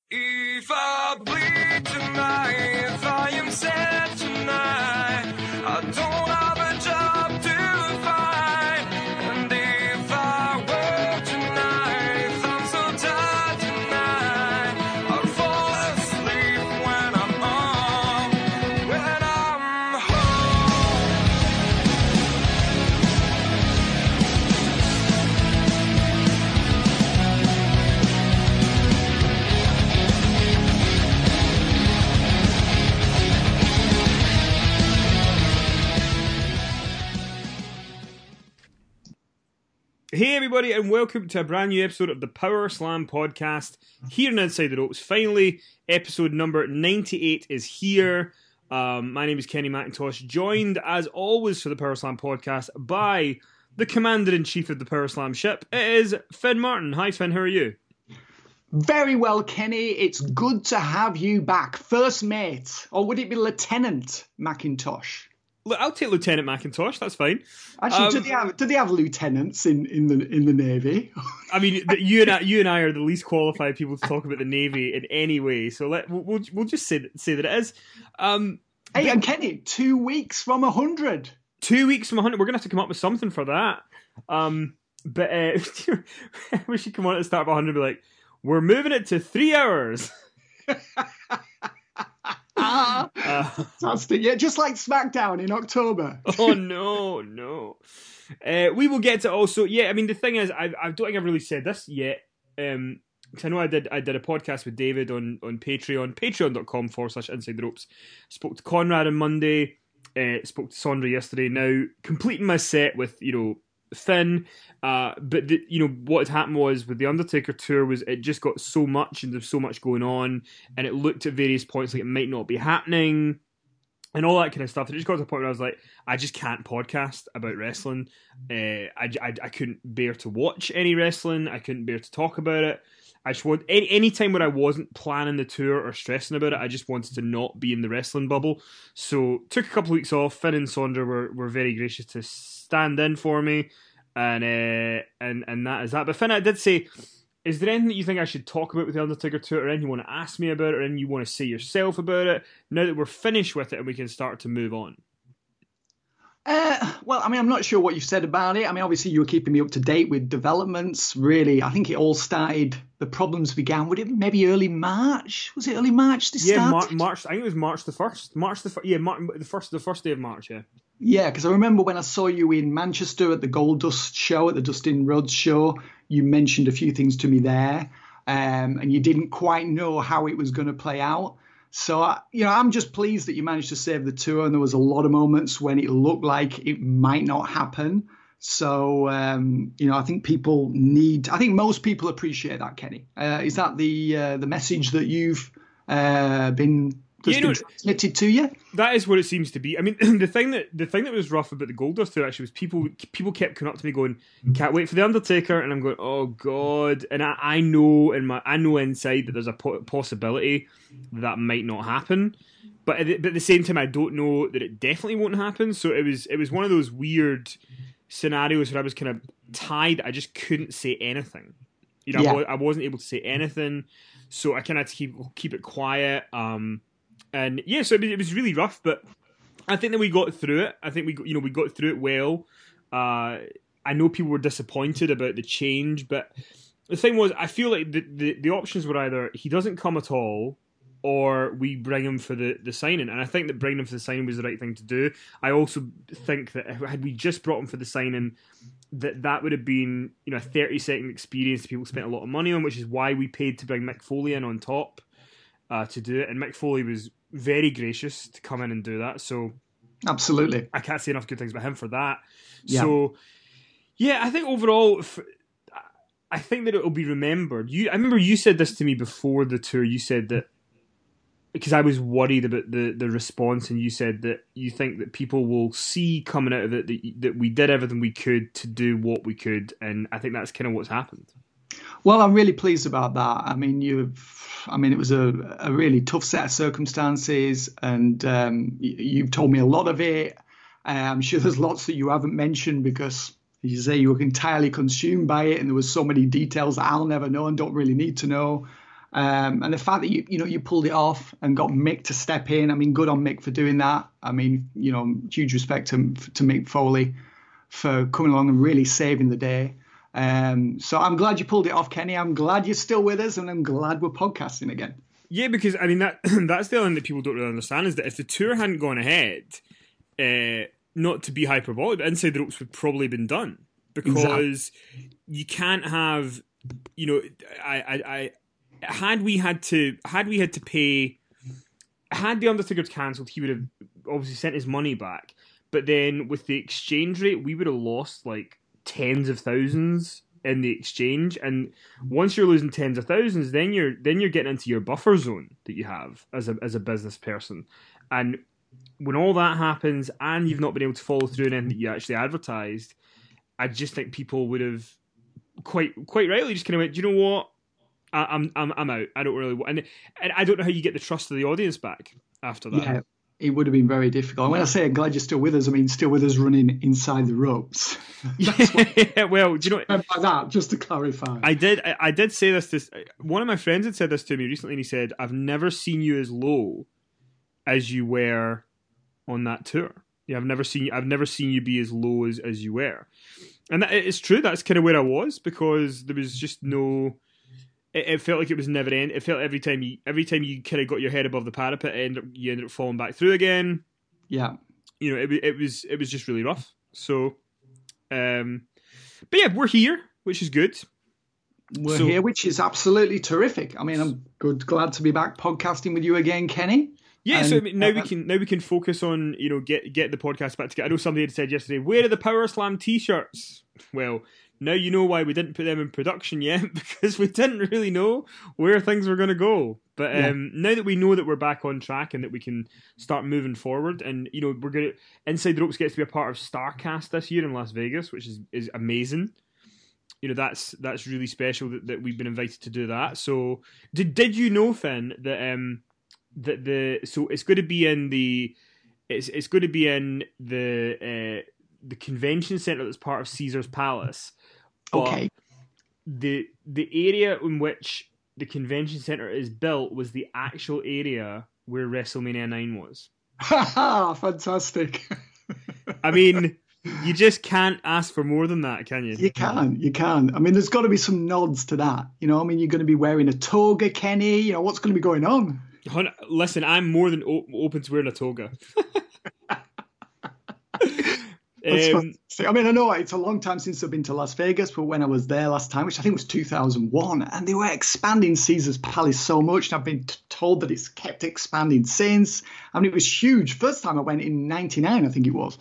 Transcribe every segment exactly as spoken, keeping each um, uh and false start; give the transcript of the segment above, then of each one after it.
If I bleed tonight, if I am sad tonight, I don't have a job to find. And if I work tonight, if I'm so tired tonight, I'll fall asleep when I'm home, when I'm Hey everybody, and welcome to a brand new episode of the Power Slam podcast here on Inside the Ropes. Finally, episode number ninety-eight is here. Um, my name is Kenny McIntosh, joined as always for the Power Slam podcast by the Commander-in-Chief of the Power Slam ship. It is Finn Martin. Hi Finn, how are you? Very well, Kenny. It's good to have you back. First mate, or would it be Lieutenant McIntosh? Look, I'll take Lieutenant McIntosh, that's fine. Actually, Um, do they have do they have lieutenants in, in the in the Navy? I mean, the- you and I, you and I are the least qualified people to talk about the Navy in any way, so let we'll we'll, we'll just say that, say that it is. Um, Hey, and Kenny, two weeks from a hundred. Two weeks from one hundred. We're going to have to come up with something for that. Um, but uh, we should come on at the start of one hundred and be like, we're moving it to three hours. Ah, Uh, fantastic! Yeah, just like SmackDown in October. oh, no, no. Uh, we will get to also, yeah, I mean, the thing is, I, I don't think I've really said this yet. Um, 'cause I know I did I did a podcast with David on, on Patreon, patreon.com forward slash inside the ropes. Spoke to Conrad on Monday, uh, spoke to Sondra yesterday. Now, completing my set with, you know, Finn, uh, but the, you know what had happened was with the Undertaker tour was it just got so much and there's so much going on, and it looked at various points like it might not be happening and all that kind of stuff. It just got to the point where I was like, I just can't podcast about wrestling. Uh, I, I, I couldn't bear to watch any wrestling. I couldn't bear to talk about it. I just want any any time when I wasn't planning the tour or stressing about it, I just wanted to not be in the wrestling bubble. So took a couple of weeks off. Finn and Sondra were, were very gracious to stand in for me, and uh, and and that is that. But Finn, I did say, is there anything that you think I should talk about with the Undertaker tour, or anything you want to ask me about, or anything you want to say yourself about it? Now that we're finished with it and we can start to move on. Uh, well, I mean, I'm not sure what you've said about it. I mean, obviously, you were keeping me up to date with developments. Really, I think it all started. The problems began. Would it maybe early March? Was it early March? This Yeah, Mar- started? March. I think it was March the first. March the fir- yeah, Mar- the first the first day of March. Yeah. Yeah, because I remember when I saw you in Manchester at the Gold Dust show, at the Dustin Rhodes show, you mentioned a few things to me there, um, and you didn't quite know how it was going to play out. So, I, you know, I'm just pleased that you managed to save the tour, and there was a lot of moments when it looked like it might not happen. So, um, you know, I think people need, I think most people appreciate that, Kenny. Uh, is that the uh, the message that you've uh, been, that's You know- been transmitted to you? That is what it seems to be. I mean, the thing that the thing that was rough about the Goldust tour actually was people people kept coming up to me going, "Can't wait for the Undertaker," and I'm going, "Oh God!" And I, I know in my I know inside that there's a po- possibility that, that might not happen, but at the, but at the same time, I don't know that it definitely won't happen. So it was it was one of those weird scenarios where I was kind of tied. I just couldn't say anything. You know, Yeah. I, wa- I wasn't able to say anything, so I kind of had to keep keep it quiet. Um, And yeah, so it was, it was really rough, but I think that we got through it. I think we, got- you know, we got through it well. Uh, I know people were disappointed about the change, but the thing was, I feel like the, the, the options were either he doesn't come at all, or we bring him for the, the signing. And I think that bringing him for the signing was the right thing to do. I also think that had we just brought him for the signing, that that would have been, you know, a thirty second experience that people spent a lot of money on, which is why we paid to bring Mick Foley in on top. Uh, to do it, and Mick Foley was very gracious to come in and do that. So Absolutely. I can't say enough good things about him for that. Yeah. So yeah, I think overall, f- I think that it will be remembered. You, I remember you said this to me before the tour. You said that because I was worried about the, the response, and you said that you think that people will see coming out of it that, that we did everything we could to do what we could, and I think that's kind of what's happened. Well, I'm really pleased about that. I mean, you've, I mean, it was a, a really tough set of circumstances, and um, you, you've told me a lot of it. Uh, I'm sure there's lots that you haven't mentioned because, as you say, you were entirely consumed by it, and there was so many details that I'll never know and don't really need to know. Um, and the fact that you you know you pulled it off and got Mick to step in, I mean, good on Mick for doing that. I mean, you know, huge respect to to Mick Foley for coming along and really saving the day. Um, so I'm glad you pulled it off, Kenny. I'm glad you're still with us, and I'm glad we're podcasting again. Yeah, because I mean that that's the thing that people don't really understand is that if the tour hadn't gone ahead, uh, not to be hyperbolic, but Inside the Ropes would probably been done because exactly. You can't have, you know, I, I, I had we had to had we had to pay, had the Undertaker cancelled, he would have obviously sent his money back, but then with the exchange rate, we would have lost like tens of thousands in the exchange, and once you're losing tens of thousands, then you're then you're getting into your buffer zone that you have as a as a business person, and when all that happens and you've not been able to follow through on anything that you actually advertised, I just think people would have quite quite rightly just kind of went, do you know what, I, I'm I'm I'm out. I don't really want, and and I don't know how you get the trust of the audience back after that. Yeah. It would have been very difficult. And when I say I'm glad you're still with us, I mean still with us running inside the ropes. Yeah, well, do you know what, by that, just to clarify. I did I, I did say this to one of my friends had said this to me recently, and he said, I've never seen you as low as you were on that tour. Yeah, I've never seen you I've never seen you be as low as, as you were. And that, it's true, that's kind of where I was, because there was just no It, it felt like it was never end. It felt every time you every time you kind of got your head above the parapet, it ended up, you ended up falling back through again. Yeah, you know, it it was it was just really rough. So, um, but yeah, we're here, which is good. We're so, here, which is absolutely terrific. I mean, I'm good, glad to be back podcasting with you again, Kenny. Yeah, and, so I mean, now uh, we can now we can focus on, you know, get get the podcast back together. I know somebody had said yesterday, where are the Power Slam t-shirts? Well, now you know why we didn't put them in production yet, because we didn't really know where things were going to go. But um, yeah. Now that we know that we're back on track and that we can start moving forward, and you know, we're going to Inside the Ropes gets to be a part of StarCast this year in Las Vegas, which is, is amazing. You know, that's that's really special that, that we've been invited to do that. So, did did you know, Finn, that um that the so it's going to be in the it's it's going to be in the uh, the convention center that's part of Caesar's Palace. But okay. The the area in which the convention center is built was the actual area where WrestleMania nine was. Fantastic. I mean, you just can't ask for more than that, can you? You can, you can. I mean, there's got to be some nods to that. You know, I mean, you're going to be wearing a toga, Kenny. You know, what's going to be going on? Listen, I'm more than o- open to wearing a toga. Um, I mean, I know it's a long time since I've been to Las Vegas, but when I was there last time, which I think was two thousand one, and they were expanding Caesar's Palace so much, and I've been t- told that it's kept expanding since. I mean, it was huge. First time I went in ninety-nine, I think it was.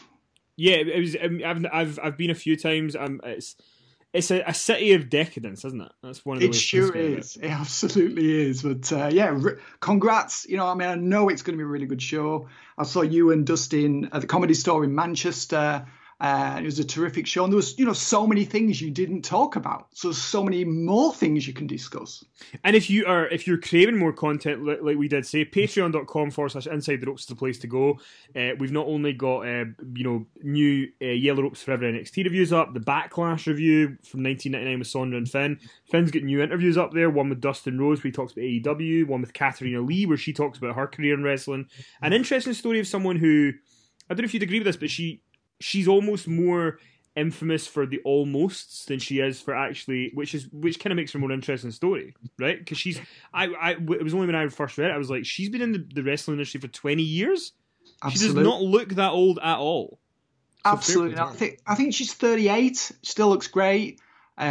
Yeah, it was. I've I've I've been a few times. Um, it's it's a, a city of decadence, isn't it? That's one of the it ways sure to is. It. It absolutely is. But uh, yeah, r- congrats. You know, I mean, I know it's going to be a really good show. I saw you and Dustin at the Comedy Store in Manchester. Uh, it was a terrific show, and there was, you know, so many things you didn't talk about. So so many more things you can discuss. And if you are, if you're craving more content, like, like we did say, patreon.com forward slash Inside the Ropes is the place to go. Uh, we've not only got, uh, you know, new uh, Yellow Ropes Forever N X T reviews up, the Backlash review from nineteen ninety-nine with Sondra and Finn. Finn's got new interviews up there. One with Dustin Rose, where he talks about A E W. One with Katarina Lee, where she talks about her career in wrestling. An interesting story of someone who, I don't know if you'd agree with this, but she. She's almost more infamous for the almosts than she is for actually, which is which kind of makes her a more interesting story, right? Because she's, I, I, it was only when I first read it, I was like, she's been in the, the wrestling industry for twenty years. Absolutely. She does not look that old at all. So absolutely, I think I think she's thirty-eight. Still looks great.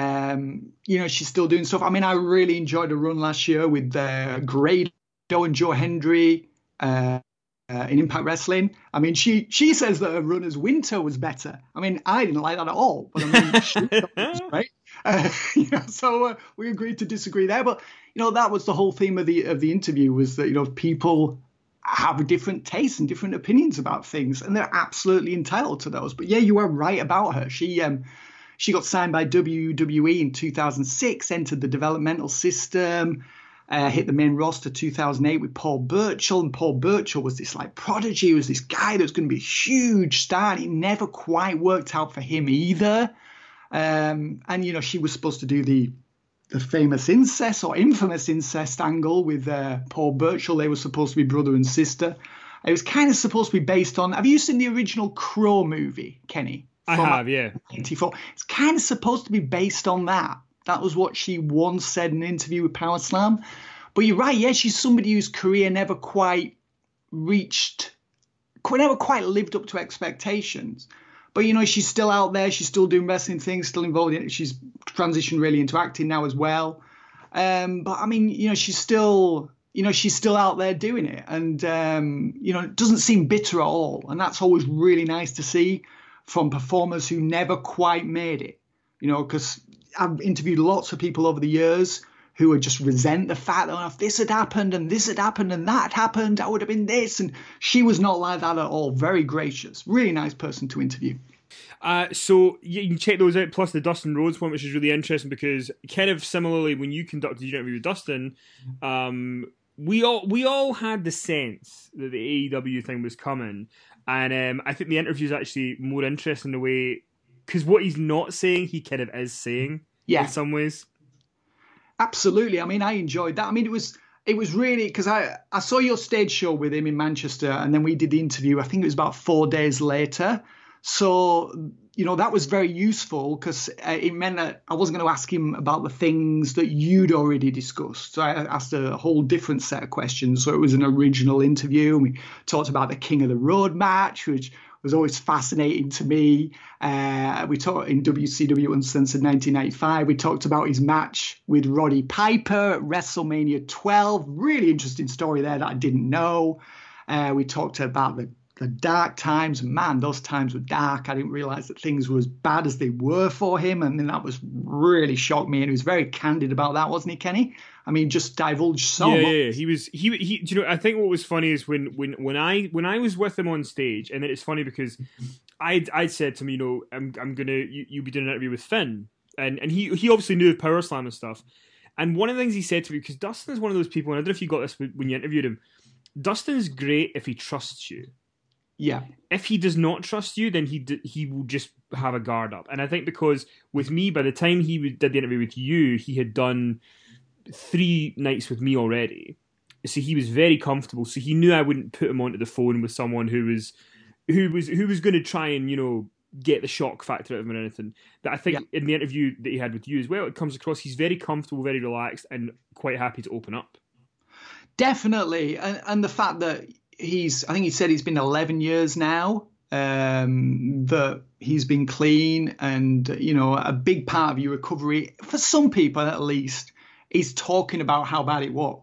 Um, you know, she's still doing stuff. I mean, I really enjoyed her run last year with uh, Grado and Joe Hendry. Uh, Uh, in Impact Wrestling. I mean, she she says that her run as Winter was better. I mean, I didn't like that at all, but I mean, she thought it was great. Uh, you know, so uh, we agreed to disagree there. But you know, that was the whole theme of the of the interview, was that, you know, people have different tastes and different opinions about things, and they're absolutely entitled to those. But yeah, you were right about her. She um she got signed by W W E in two thousand six, entered the developmental system. Uh, hit the main roster two thousand eight with Paul Burchill, and Paul Burchill was this like prodigy. He was this guy that was going to be a huge star, and it never quite worked out for him either. Um, and you know, she was supposed to do the the famous incest or infamous incest angle with uh, Paul Burchill. They were supposed to be brother and sister. It was kind of supposed to be based on. Have you seen the original Crow movie, Kenny? I have, yeah. ninety-four. It's kind of supposed to be based on that. That was what she once said in an interview with Power Slam. But you're right, yeah, she's somebody whose career never quite reached, never quite lived up to expectations. But, you know, she's still out there. She's still doing wrestling things, still involved in it. She's transitioned really into acting now as well. Um, but, I mean, you know, she's still, you know, she's still out there doing it. And, um, you know, it doesn't seem bitter at all. And that's always really nice to see from performers who never quite made it. You know, because I've interviewed lots of people over the years who would just resent the fact that, oh, if this had happened and this had happened and that had happened, I would have been this. And she was not like that at all. Very gracious. Really nice person to interview. Uh, so you can check those out, plus the Dustin Rhodes one, which is really interesting because kind of similarly, when you conducted your interview with Dustin, um, we all we all had the sense that the A E W thing was coming. And um, I think the interview is actually more interesting in a way, because what he's not saying, he kind of is saying yeah. in some ways. Absolutely. I mean, I enjoyed that. I mean, it was it was really, because I, I saw your stage show with him in Manchester, and then we did the interview. I think it was about four days later. So, you know, that was very useful because uh, it meant that I wasn't going to ask him about the things that you'd already discussed. So I asked a whole different set of questions. So it was an original interview. And we talked about the King of the Road match, which was always fascinating to me. Uh, we talked in W C W Uncensored nineteen ninety-five. We talked about his match with Roddy Piper at WrestleMania twelve. Really interesting story there that I didn't know. Uh, we talked about the, the dark times. Man, those times were dark. I didn't realize that things were as bad as they were for him. And then that was really shocked me. And he was very candid about that, wasn't he, Kenny? I mean, just divulged so yeah, much. Yeah, he was. He, he. Do you know? I think what was funny is when, when, when I when I was with him on stage, and then it's funny because I I said to him, you know, I'm I'm gonna you you'll be doing an interview with Finn, and and he he obviously knew of Power Slam and stuff. And one of the things he said to me, because Dustin is one of those people, and I don't know if you got this when you interviewed him. Dustin's great if he trusts you. Yeah. If he does not trust you, then he d- he will just have a guard up. And I think because with me, by the time he did the interview with you, he had done three nights with me already, so he was very comfortable. So he knew I wouldn't put him onto the phone with someone who was who was who was going to try and, you know, get the shock factor out of him or anything. That I think yeah. in the interview that he had with you as well, it comes across he's very comfortable, very relaxed, and quite happy to open up. Definitely, and, and the fact that he's, I think he said it's been eleven years now um, that he's been clean, and you know, a big part of your recovery for some people at least is talking about how bad it was,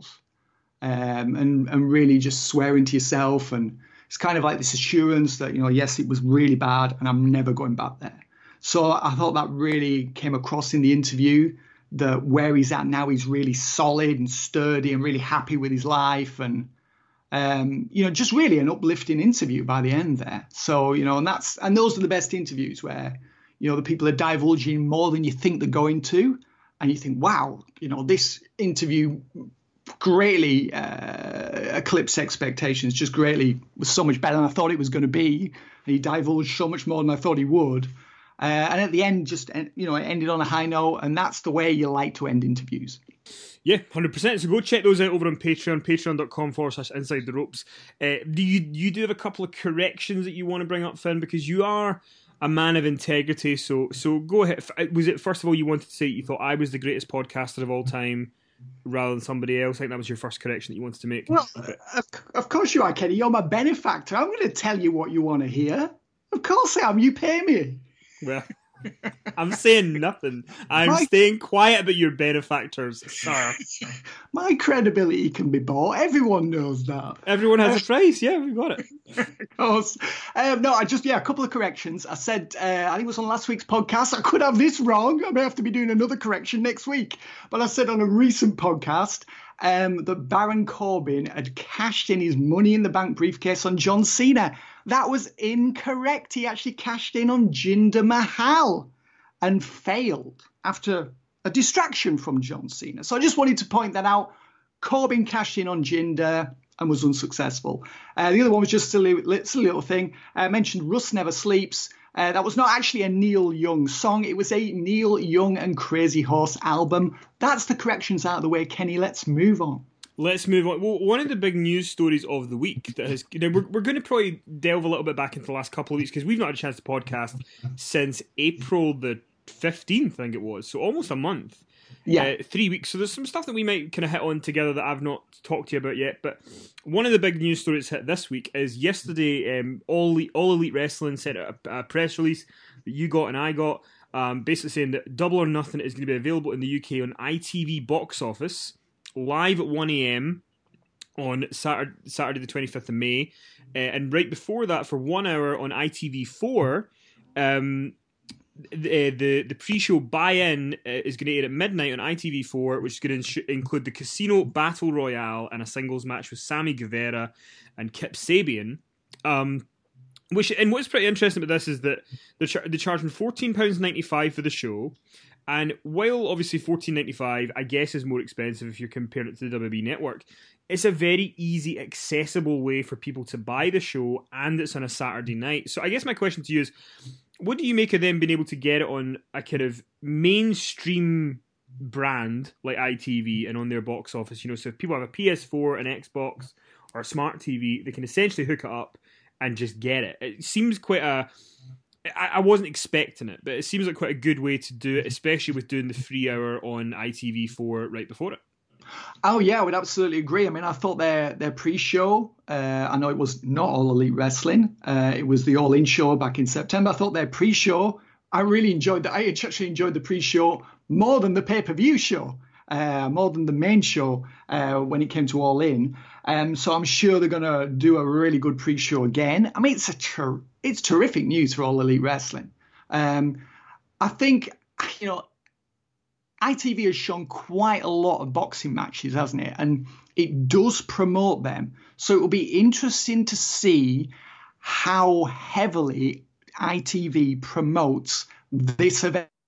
um, and and really just swearing to yourself, and it's kind of like this assurance that, you know, yes, it was really bad, and I'm never going back there. So I thought that really came across in the interview, that where he's at now, he's really solid and sturdy and really happy with his life, and um, you know, just really an uplifting interview by the end there. So, you know, and that's and those are the best interviews where, you know, the people are divulging more than you think they're going to. And you think, wow, you know, this interview greatly uh, eclipsed expectations, just greatly was so much better than I thought it was going to be. And he divulged so much more than I thought he would. Uh, and at the end, just, you know, it ended on a high note. And that's the way you like to end interviews. Yeah, one hundred percent. So go check those out over on Patreon, patreon.com forward slash inside the ropes. Uh, do you, you do have a couple of corrections that you want to bring up, Finn? Because you are a man of integrity, so so go ahead. Was it, first of all, you wanted to say you thought I was the greatest podcaster of all time rather than somebody else? I think that was your first correction that you wanted to make. Well, of, of course you are, Kenny. You're my benefactor. I'm going to tell you what you want to hear. Of course I am. You pay me. Well, I'm saying nothing. I'm my, staying quiet about your benefactors, sir. My credibility can be bought. Everyone knows that. Everyone has uh, a price. Yeah, we got it. Of course. Um, no, I just, yeah, a couple of corrections. I said, uh, I think it was on last week's podcast, I could have this wrong. I may have to be doing another correction next week. But I said on a recent podcast um, that Baron Corbin had cashed in his Money in the Bank briefcase on John Cena. That was incorrect. He actually cashed in on Jinder Mahal and failed after a distraction from John Cena. So I just wanted to point that out. Corbin cashed in on Jinder and was unsuccessful. Uh, the other one was just a little, a little thing. I mentioned Russ Never Sleeps. Uh, that was not actually a Neil Young song. It was a Neil Young and Crazy Horse album. That's the corrections out of the way, Kenny. Let's move on. Let's move on. Well, one of the big news stories of the week that has, you know, we're, we're going to probably delve a little bit back into the last couple of weeks because we've not had a chance to podcast since April the fifteenth, I think it was. So almost a month. Yeah. Uh, three weeks. So there's some stuff that we might kind of hit on together that I've not talked to you about yet. But one of the big news stories hit this week is yesterday, um, All Elite, All Elite Wrestling sent out a, a press release that you got and I got, um, basically saying that Double or Nothing is going to be available in the U K on I T V Box Office, live at one a.m. on Saturday, Saturday the twenty-fifth of May. Uh, and right before that, for one hour on I T V four, um, the, the, the pre-show buy-in uh, is going to air at midnight on I T V four, which is going to ins- include the Casino Battle Royale and a singles match with Sammy Guevara and Kip Sabian. Um, which and what's pretty interesting about this is that they're, char- they're charging fourteen pounds ninety-five for the show. And while obviously fourteen ninety-five, I guess, is more expensive if you're comparing it to the W W E Network, it's a very easy, accessible way for people to buy the show, and it's on a Saturday night. So I guess my question to you is, what do you make of them being able to get it on a kind of mainstream brand like I T V and on their box office? You know, so if people have a P S four, an Xbox, or a smart T V, they can essentially hook it up and just get it. It seems quite a... I wasn't expecting it, but it seems like quite a good way to do it, especially with doing the free hour on I T V four right before it. Oh, yeah, I would absolutely agree. I mean, I thought their their pre-show, uh, I know it was not All Elite Wrestling, uh, it was the All In show back in September. I thought their pre-show, I really enjoyed that. I actually enjoyed the pre-show more than the pay-per-view show, uh, more than the main show uh, when it came to All In. Um, so I'm sure they're going to do a really good pre-show again. I mean, it's a ter- it's terrific news for All Elite Wrestling. Um, I think, you know, I T V has shown quite a lot of boxing matches, hasn't it? And it does promote them. So it will be interesting to see how heavily I T V promotes this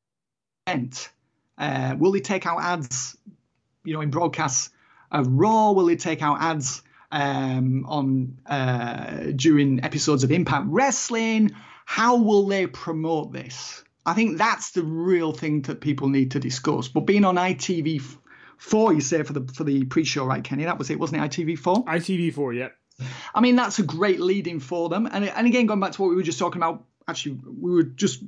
event. Uh, will they take out ads, you know, in broadcasts of Raw? Will they take out ads um, on uh, during episodes of Impact Wrestling? How will they promote this? I think that's the real thing that people need to discuss. But being on I T V four, you say, for the for the pre-show, right, Kenny? That was it, wasn't it? I T V four? I T V four, yeah. I mean, that's a great lead-in for them. And and again, going back to what we were just talking about, actually, we were just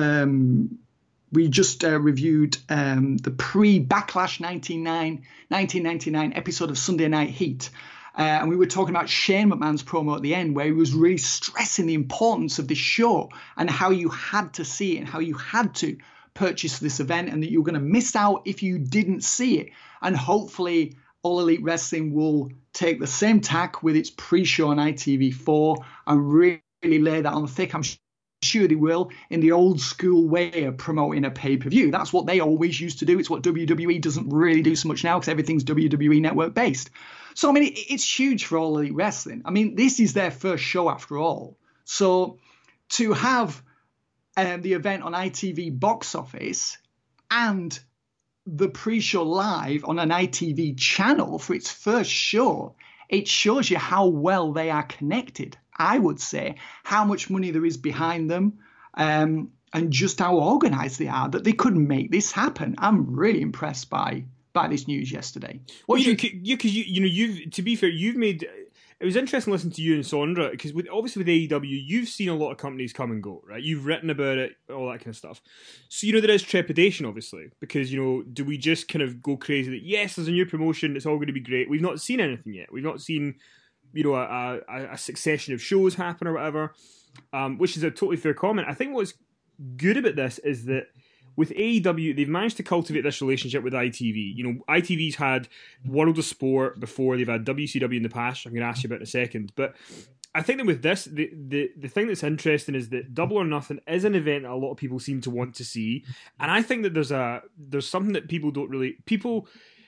um, we just uh, reviewed um, the pre-Backlash nineteen ninety-nine episode of Sunday Night Heat. Uh, and we were talking about Shane McMahon's promo at the end, where he was really stressing the importance of this show and how you had to see it and how you had to purchase this event and that you were going to miss out if you didn't see it. And hopefully All Elite Wrestling will take the same tack with its pre-show on I T V four and really lay that on thick. I'm sure they will, in the old school way of promoting a pay-per-view. That's what they always used to do. It's what W W E doesn't really do so much now because everything's W W E Network based. So, I mean, it's huge for All Elite Wrestling. I mean, this is their first show after all. So to have um, the event on I T V Box Office and the pre-show live on an I T V channel for its first show, it shows you how well they are connected, I would say, how much money there is behind them, um, and just how organised they are, that they could make this happen. I'm really impressed by by this news yesterday. What well, you, you, you, cause you, you know, you've to be fair, you've made. It was interesting listening to you and Sondra because with obviously with A E W, you've seen a lot of companies come and go, right? You've written about it, all that kind of stuff. So you know there is trepidation, obviously, because you know, do we just kind of go crazy that yes, there's a new promotion, it's all going to be great? We've not seen anything yet. We've not seen, you know, a, a, a succession of shows happen or whatever, um, which is a totally fair comment. I think what's good about this is that with A E W, they've managed to cultivate this relationship with I T V. You know, I T V's had World of Sport before, they've had W C W in the past, I'm going to ask you about in a second. But I think that with this, the, the, the thing that's interesting is that Double or Nothing is an event that a lot of people seem to want to see. And I think that there's a there's something that people don't really... People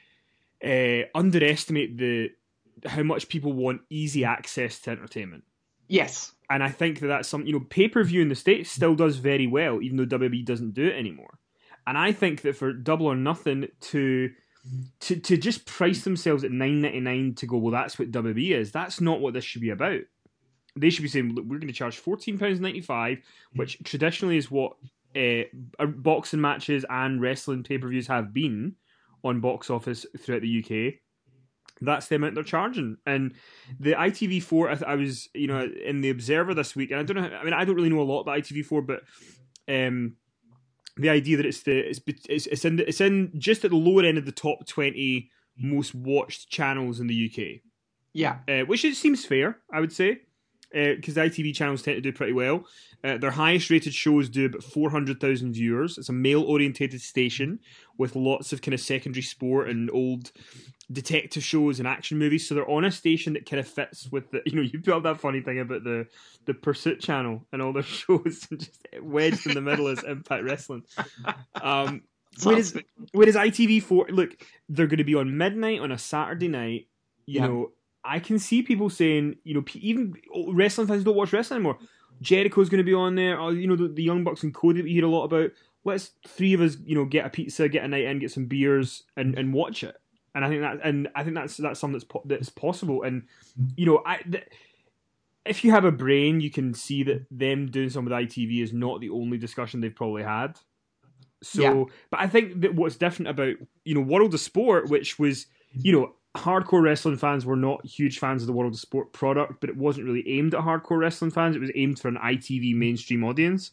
uh, underestimate the how much people want easy access to entertainment. yes. And I think that that's something, you know, pay-per-view in the States still does very well, even though W W E doesn't do it anymore. And I think that for Double or Nothing to to to just price themselves at nine ninety-nine to go, well, that's what W W E is, that's not what this should be about. they should be saying, look, we're going to charge fourteen pounds ninety-five, which traditionally is what uh, boxing matches and wrestling pay-per-views have been on box office throughout the U K. That's the amount they're charging. And the I T V four, I, th- I was, you know, in the Observer this week, and I don't know, I mean, I don't really know a lot about I T V four, but um, the idea that it's the it's it's, it's in the, it's in just at the lower end of the top twenty most watched channels in the U K. Yeah, uh, which it seems fair, I would say, because uh, the I T V channels tend to do pretty well. Uh, their highest rated shows do about four hundred thousand viewers. It's a male orientated station with lots of kind of secondary sport and old detective shows and action movies. So they're on a station that kind of fits with the, you know, you built that funny thing about the the Pursuit channel and all their shows, and just wedged in the middle is Impact Wrestling. Um, whereas, whereas I T V four, look, they're going to be on midnight on a Saturday night. You yeah. know, I can see people saying, you know, even wrestling fans don't watch wrestling anymore. Jericho's going to be on there, or, you know, the, the Young Bucks and Cody that we hear a lot about. Let's three of us, you know, get a pizza, get a night in, get some beers, and, and watch it. And I think that, and I think that's that's something that's po- that's possible. And you know, I th- if you have a brain, you can see that them doing some of the I T V is not the only discussion they've probably had. So, yeah. But I think that what's different about, you know, World of Sport, which was, you know, hardcore wrestling fans were not huge fans of the World of Sport product, but it wasn't really aimed at hardcore wrestling fans. It was aimed for an I T V mainstream audience.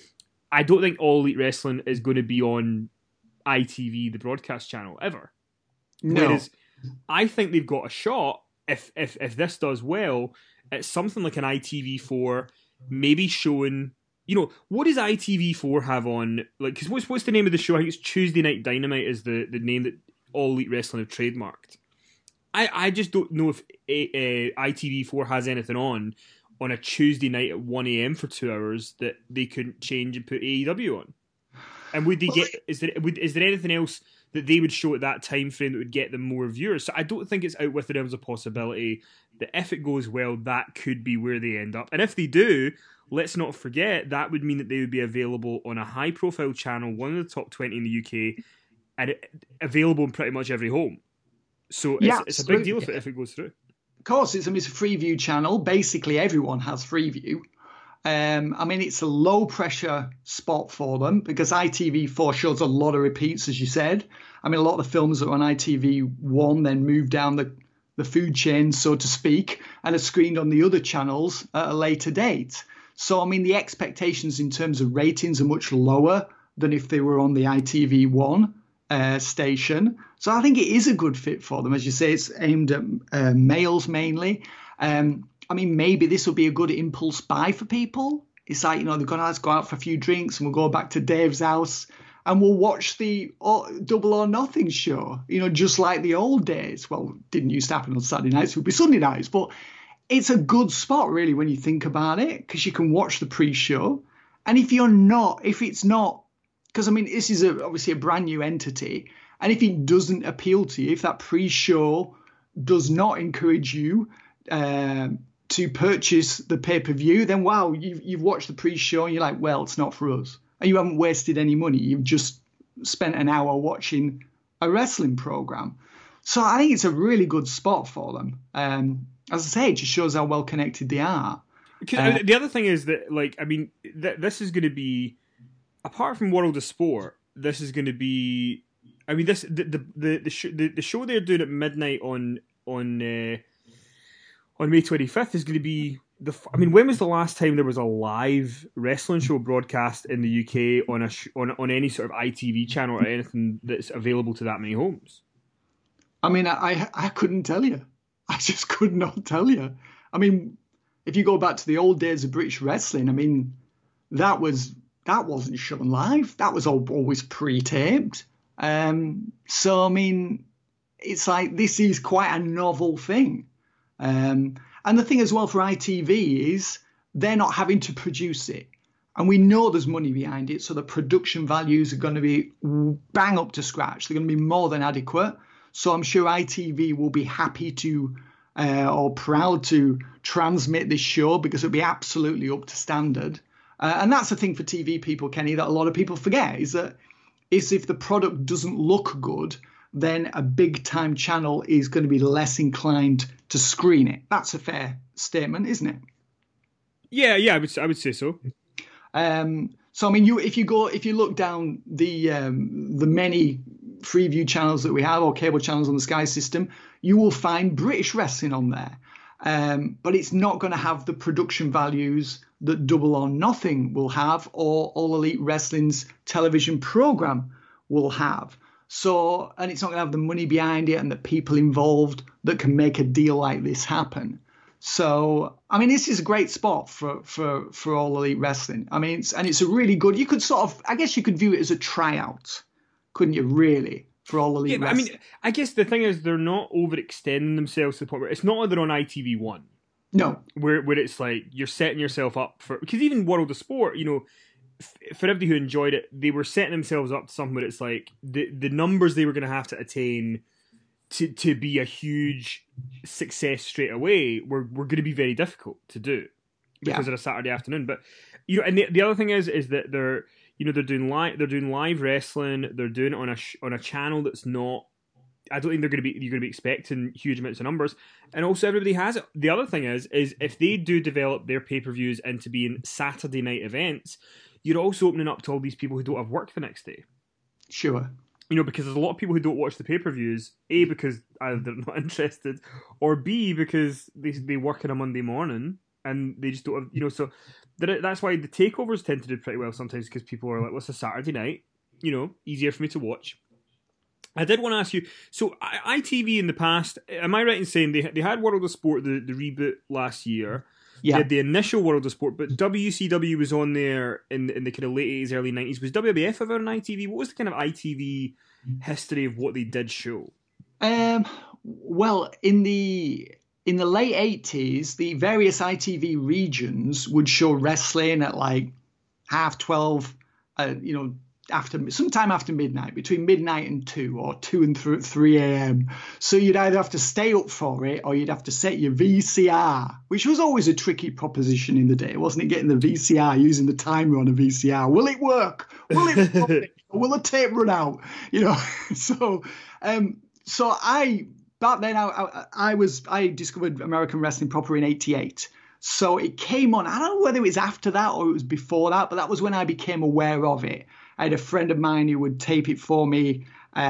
I don't think All Elite Wrestling is going to be on I T V, the broadcast channel, ever. No. Whereas I think they've got a shot, if if if this does well, at something like an I T V four, maybe showing, you know, what does I T V four have on, like, because what's, what's the name of the show? I think it's Tuesday Night Dynamite is the, the name that All Elite Wrestling have trademarked. I, I just don't know if a, a, I T V four has anything on on a Tuesday night at one a.m. for two hours that they couldn't change and put A E W on. And would they get, is there would, is there anything else that they would show at that time frame that would get them more viewers? So I don't think it's out with the realms of possibility that if it goes well, that could be where they end up. And if they do, let's not forget, that would mean that they would be available on a high-profile channel, one of the top twenty in the U K, and it, available in pretty much every home. So it's, yeah, it's a big deal if it, if it goes through. Of course, it's, I mean, it's a Freeview channel. Basically, everyone has Freeview. Um, I mean, it's a low-pressure spot for them because I T V four shows a lot of repeats, as you said. I mean, a lot of the films that were on I T V one then moved down the, the food chain, so to speak, and are screened on the other channels at a later date. So, I mean, the expectations in terms of ratings are much lower than if they were on the I T V one uh, station. So I think it is a good fit for them. As you say, it's aimed at uh, males mainly. Um I mean, maybe this will be a good impulse buy for people. It's like, you know, they're going to let's go out for a few drinks and we'll go back to Dave's house and we'll watch the oh, Double or Nothing show, you know, just like the old days. Well, it didn't used to happen on Saturday nights, it would be Sunday nights. But it's a good spot, really, when you think about it, because you can watch the pre-show. And if you're not, if it's not, because, I mean, this is a, obviously a brand new entity. And if it doesn't appeal to you, if that pre-show does not encourage you, um, to purchase the pay-per-view, then wow, you've, you've watched the pre-show and you're like, well, it's not for us. And you haven't wasted any money. You've just spent an hour watching a wrestling program. So I think it's a really good spot for them. Um, as I say, it just shows how well connected they are. Uh, the other thing is that, like, I mean, th- this is going to be, apart from World of Sport, this is going to be, I mean, this the the the, the, sh- the, the show they're doing at midnight on on. Uh, On May twenty-fifth is going to be the. I mean, when was the last time there was a live wrestling show broadcast in the U K on a sh- on on any sort of I T V channel or anything that's available to that many homes? I mean, I I couldn't tell you. I just could not tell you. I mean, if you go back to the old days of British wrestling, I mean, that was that wasn't shown live. That was all, always pre-taped. Um, so I mean, it's like this is quite a novel thing. Um, and the thing as well for I T V is they're not having to produce it. And we know there's money behind it. So the production values are going to be bang up to scratch. They're going to be more than adequate. So I'm sure I T V will be happy to uh, or proud to transmit this show because it'll be absolutely up to standard. Uh, and that's the thing for T V people, Kenny, that a lot of people forget is that is if the product doesn't look good, then a big time channel is going to be less inclined to screen it. That's a fair statement, isn't it? Yeah, yeah, I would I would say so. Um, so I mean, you if you go if you look down the um, the many Freeview channels that we have or cable channels on the Sky system, you will find British wrestling on there. Um, but it's not going to have the production values that Double or Nothing will have, or All Elite Wrestling's television program will have. So, and it's not going to have the money behind it and the people involved that can make a deal like this happen. So, I mean, this is a great spot for for for All Elite Wrestling. I mean, it's, and it's a really good. You could sort of, I guess, you could view it as a tryout, couldn't you? Really, for All Elite Yeah, I Wrestling. mean, I guess the thing is they're not overextending themselves to the point where it's not like they're on I T V One. No. Where where it's like you're setting yourself up for, because even World of Sport, you know, f- for everybody who enjoyed it, they were setting themselves up to something where it's like the the numbers they were going to have to attain to to be a huge success straight away were were going to be very difficult to do because Yeah. of a Saturday afternoon. But you know, and the, the other thing is is that they're you know they're doing live they're doing live wrestling. They're doing it on a sh- on a channel that's not. I don't think they're going to be you're going to be expecting huge amounts of numbers, and also everybody has it. The other thing is is if they do develop their pay per views into being Saturday night events, you're also opening up to all these people who don't have work the next day. Sure. You know, because there's a lot of people who don't watch the pay per views. A, because either they're not interested, or B, because they they work on a Monday morning and they just don't have. You know, so that, that's why the takeovers tend to do pretty well sometimes because people are like, "What's a Saturday night?" You know, easier for me to watch. I did want to ask you. So, I- ITV in the past, am I right in saying they they had World of Sport the, the reboot last year? Yeah. They had the initial World of Sport, but W C W was on there in in the kind of late eighties, early nineties. Was W W F ever on I T V? What was the kind of I T V history of what they did show? Um, well, in the in the late eighties, the various I T V regions would show wrestling at like half twelve, uh, you know, after sometime after midnight, between midnight and two, or two and th- three a.m. So you'd either have to stay up for it, or you'd have to set your V C R, which was always a tricky proposition in the day, wasn't it? Getting the V C R, using the timer on a V C R. Will it work? Will it? Work? Will the tape run out? You know. so, um, so I back then I, I, I was I discovered American wrestling proper in eighty-eight. So it came on. I don't know whether it was after that or it was before that, but that was when I became aware of it. I had a friend of mine who would tape it for me.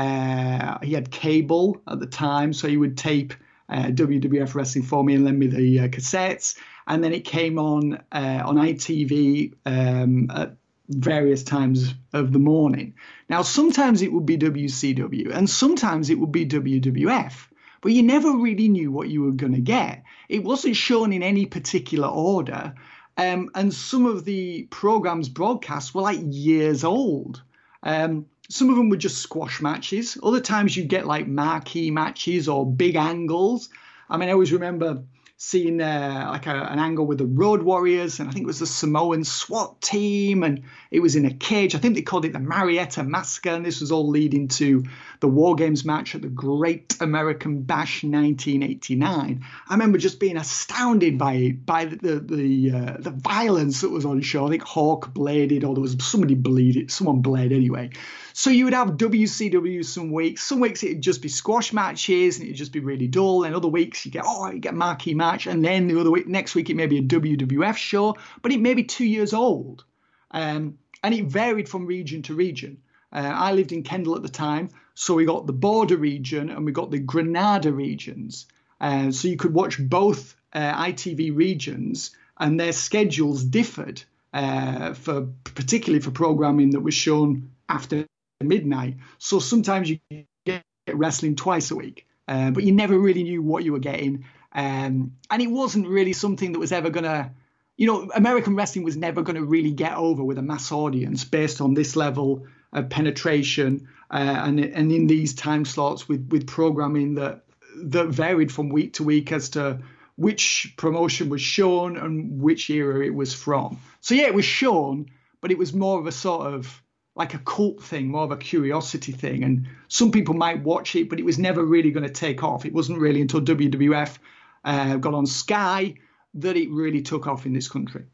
Uh, he had cable at the time, so he would tape uh, W W F wrestling for me and lend me the uh, cassettes. And then it came on uh, on I T V um, at various times of the morning. Now, sometimes it would be W C W and sometimes it would be W W F, but you never really knew what you were going to get. It wasn't shown in any particular order. Um, and some of the programs broadcast were like years old. Um, some of them were just squash matches. Other times you get like marquee matches or big angles. I mean, I always remember seeing uh, like a, an angle with the Road Warriors, and I think it was the Samoan SWAT team, and it was in a cage. I think they called it the Marietta Massacre, and this was all leading to the War Games match at the Great American Bash nineteen eighty-nine. I remember just being astounded by by the the the, uh, the violence that was on show. I think Hawk bladed, or there was somebody bleeded, someone bled anyway. So you would have W C W some weeks. Some weeks it'd just be squash matches and it'd just be really dull. And other weeks you get, oh, you get a marquee match. And then the other week, next week, it may be a W W F show, but it may be two years old. Um, and it varied from region to region. Uh, I lived in Kendal at the time, so we got the border region and we got the Granada regions. Uh, so you could watch both uh, I T V regions, and their schedules differed, uh, for particularly for programming that was shown after midnight. So sometimes you get wrestling twice a week, uh, but you never really knew what you were getting. Um, and it wasn't really something that was ever going to, you know, American wrestling was never going to really get over with a mass audience based on this level of penetration, uh, and, and in these time slots with, with programming that, that varied from week to week as to which promotion was shown and which era it was from. So yeah, it was shown, but it was more of a sort of like a cult thing, more of a curiosity thing. And some people might watch it, but it was never really going to take off. It wasn't really until W W F uh, got on Sky that it really took off in this country.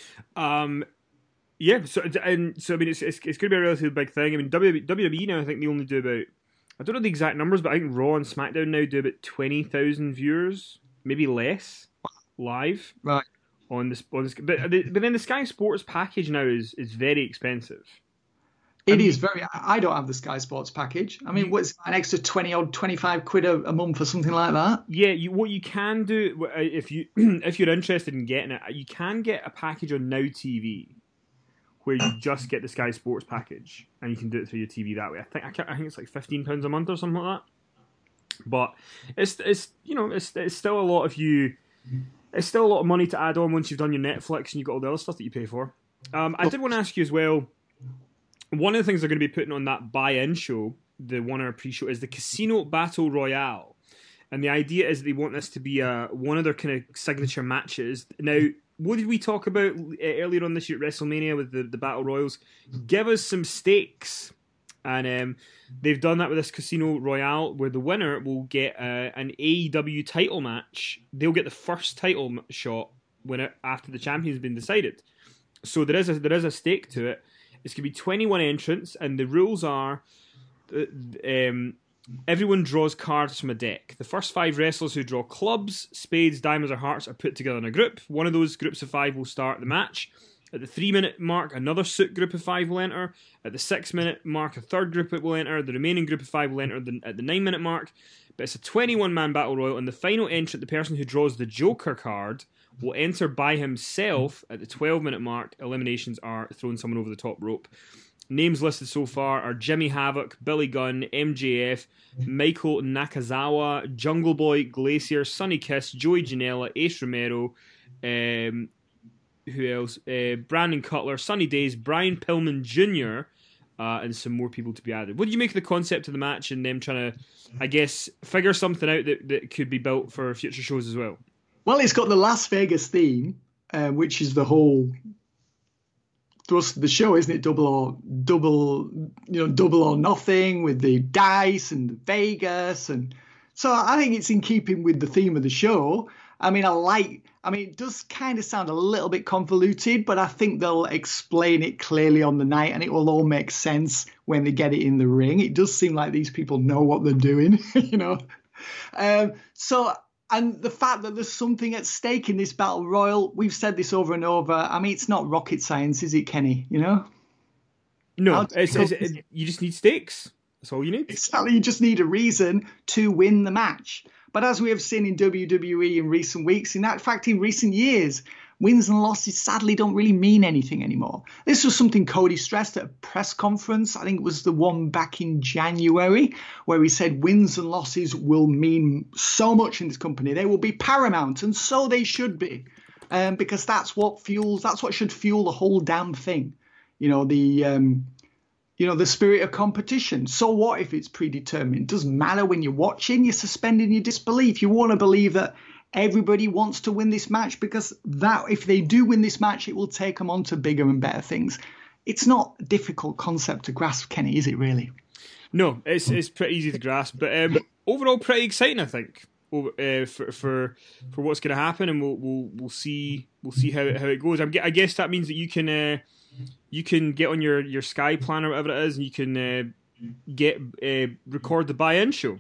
Um, yeah, so and so I mean, it's it's, it's going to be a relatively big thing. I mean, W W E now, I think they only do about, I don't know the exact numbers, but I think Raw and SmackDown now do about twenty thousand viewers, maybe less, live. Right. on this. On this but, but then the Sky Sports package now is, is very expensive. It I mean, is very. I don't have the Sky Sports package. I mean, what's an extra twenty or twenty-five quid a, a month or something like that? Yeah, you, what you can do if you if you're interested in getting it, you can get a package on Now T V where you just get the Sky Sports package and you can do it through your T V that way. I think I, can't, I think it's like fifteen pounds a month or something like that. But it's it's you know it's it's still a lot of you. It's still a lot of money to add on once you've done your Netflix and you've got all the other stuff that you pay for. Um, I did want to ask you as well. One of the things they're going to be putting on that buy-in show, the one-hour pre-show, is the Casino Battle Royale. And the idea is that they want this to be uh, one of their kind of signature matches. Now, what did we talk about earlier on this year at WrestleMania with the, the Battle Royals? Give us some stakes. And um, they've done that with this Casino Royale, where the winner will get uh, an A E W title match. They'll get the first title shot when it, after the champion's been decided. So there is a, there is a stake to it. It's going to be twenty-one entrants, and the rules are uh, um, everyone draws cards from a deck. The first five wrestlers who draw clubs, spades, diamonds, or hearts are put together in a group. One of those groups of five will start the match. At the three-minute mark, another suit group of five will enter. At the six-minute mark, a third group will enter. The remaining group of five will enter the, at the nine-minute mark. But it's a twenty-one man battle royal, and the final entrant, the person who draws the Joker card, will enter by himself at the twelve-minute mark. Eliminations are throwing someone over the top rope. Names listed so far are Jimmy Havoc, Billy Gunn, M J F, Michael Nakazawa, Jungle Boy, Glacier, Sonny Kiss, Joey Janela, Ace Romero, um, who else? Uh, Brandon Cutler, Sunny Days, Brian Pillman Junior, uh, and some more people to be added. What did you make of the concept of the match and them trying to, I guess, figure something out that, that could be built for future shows as well? Well, it's got the Las Vegas theme, uh, which is the whole thrust of the show, isn't it? Double or double, you know, double or nothing with the dice and the Vegas, and so I think it's in keeping with the theme of the show. I mean, I like. I mean, it does kind of sound a little bit convoluted, but I think they'll explain it clearly on the night, and it will all make sense when they get it in the ring. It does seem like these people know what they're doing, you know. Um, so. And the fact that there's something at stake in this battle royal, we've said this over and over. I mean, it's not rocket science, is it, Kenny? You know? No, it's, it's, it's, you just need stakes. That's all you need. Exactly. You just need a reason to win the match. But as we have seen in W W E in recent weeks, in fact, in recent years, wins and losses sadly don't really mean anything anymore. This was something Cody stressed at a press conference. I think it was the one back in January, where he said wins and losses will mean so much in this company. They will be paramount, and so they should be, um, because that's what fuels, that's what should fuel the whole damn thing. You know, the um, you know, the spirit of competition. So what if it's predetermined? It doesn't matter when you're watching, you're suspending your disbelief. You want to believe that everybody wants to win this match, because that if they do win this match, it will take them on to bigger and better things. It's not a difficult concept to grasp, Kenny, is it really? No, it's it's pretty easy to grasp, but um, overall pretty exciting, I think, uh, for for for what's going to happen, and we'll we'll we'll see we'll see how it, how it goes. I'm, I guess that means that you can uh, you can get on your, your Sky plan or whatever it is, and you can uh, get uh, record the buy-in show.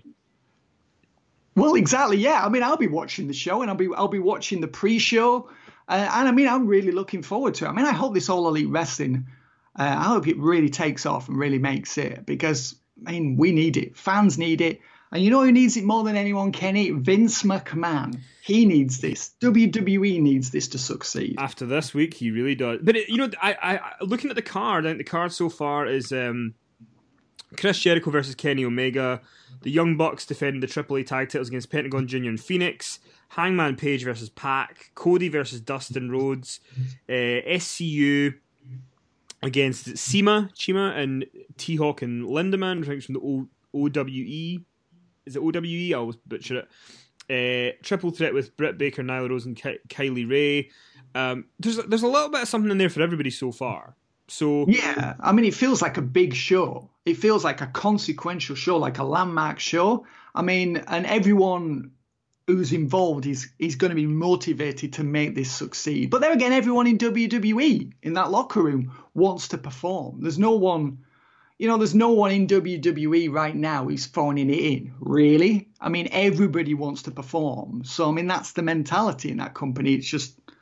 Well, exactly, yeah. I mean, I'll be watching the show, and I'll be I'll be watching the pre-show, uh, and I mean, I'm really looking forward to it. I mean, I hope this All Elite Wrestling, uh, I hope it really takes off and really makes it, because I mean, we need it. Fans need it, and you know who needs it more than anyone, Kenny? Vince McMahon. He needs this. W W E needs this to succeed. After this week, he really does. But it, you know, I, I looking at the card, I think the card so far is um, Chris Jericho versus Kenny Omega. The Young Bucks defending the Triple A tag titles against Pentagon Junior and Phoenix. Hangman Page versus Pac. Cody versus Dustin Rhodes. Uh, S C U against Cima, Chima and T-Hawk and Lindemann, from the o- OWE. Is it O W E? I always butcher it. Uh, triple threat with Britt Baker, Nyla Rose, and Ky- Kylie Ray. Um, there's there's a little bit of something in there for everybody so far. So yeah, I mean, it feels like a big show. It feels like a consequential show, like a landmark show. I mean, and everyone who's involved is is going to be motivated to make this succeed. But then again, everyone in W W E in that locker room wants to perform. There's no one, you know, there's no one in W W E right now who's phoning it in, really. I mean, everybody wants to perform. So, I mean, that's the mentality in that company. It's just,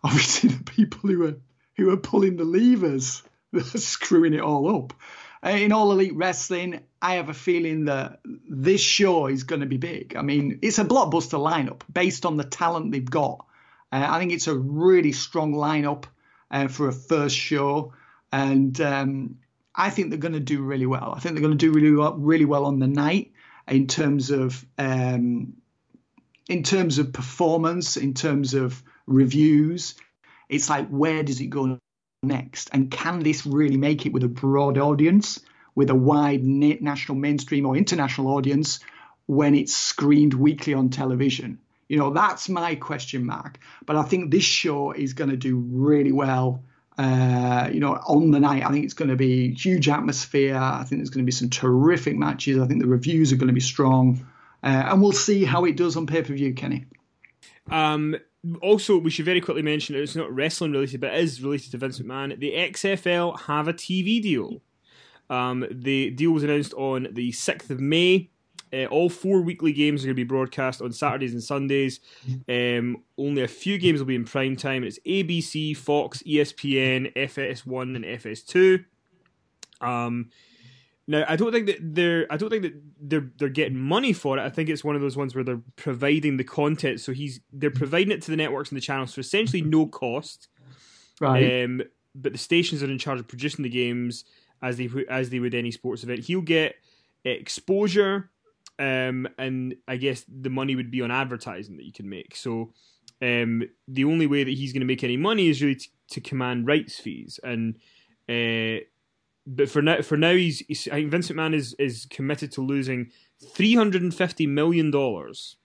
obviously the people who are who are pulling the levers that are screwing it all up. Uh, in All Elite Wrestling, I have a feeling that this show is going to be big. I mean, it's a blockbuster lineup based on the talent they've got. Uh, I think it's a really strong lineup uh, for a first show, and um, I think they're going to do really well. I think they're going to do really well, really well on the night in terms of um, in terms of performance, in terms of reviews. It's like, where does it go next? And can this really make it with a broad audience, with a wide national, mainstream or international audience when it's screened weekly on television? You know, that's my question mark. But I think this show is going to do really well, uh, you know, on the night. I think it's going to be huge atmosphere. I think there's going to be some terrific matches. I think the reviews are going to be strong. Uh, and we'll see how it does on pay-per-view, Kenny. Um, also, we should very quickly mention, it's not wrestling related, but it is related to Vince McMahon. The X F L have a T V deal. Um, the deal was announced on the sixth of May. Uh, all four weekly games are going to be broadcast on Saturdays and Sundays. Um, only a few games will be in prime time. It's A B C, Fox, E S P N, F S one, and F S two. Um, now, I don't think that they're. I don't think that they're they're getting money for it. I think it's one of those ones where they're providing the content. So he's they're providing it to the networks and the channels for essentially no cost. Right. Um, but the stations are in charge of producing the games as they as they would any sports event. He'll get exposure. Um, and I guess the money would be on advertising that you can make. So um, the only way that he's going to make any money is really t- to command rights fees. And uh, but for now, for now, he's, he's I think Vince McMahon is is committed to losing three hundred and fifty million dollars.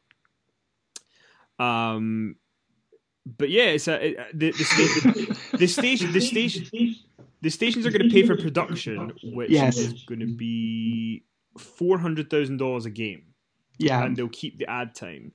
Um, but yeah, it's a, it, the the, sta- the station the station the stations are going to pay for production, which Yes. is going to be four hundred thousand dollars a game. Yeah. And they'll keep the ad time.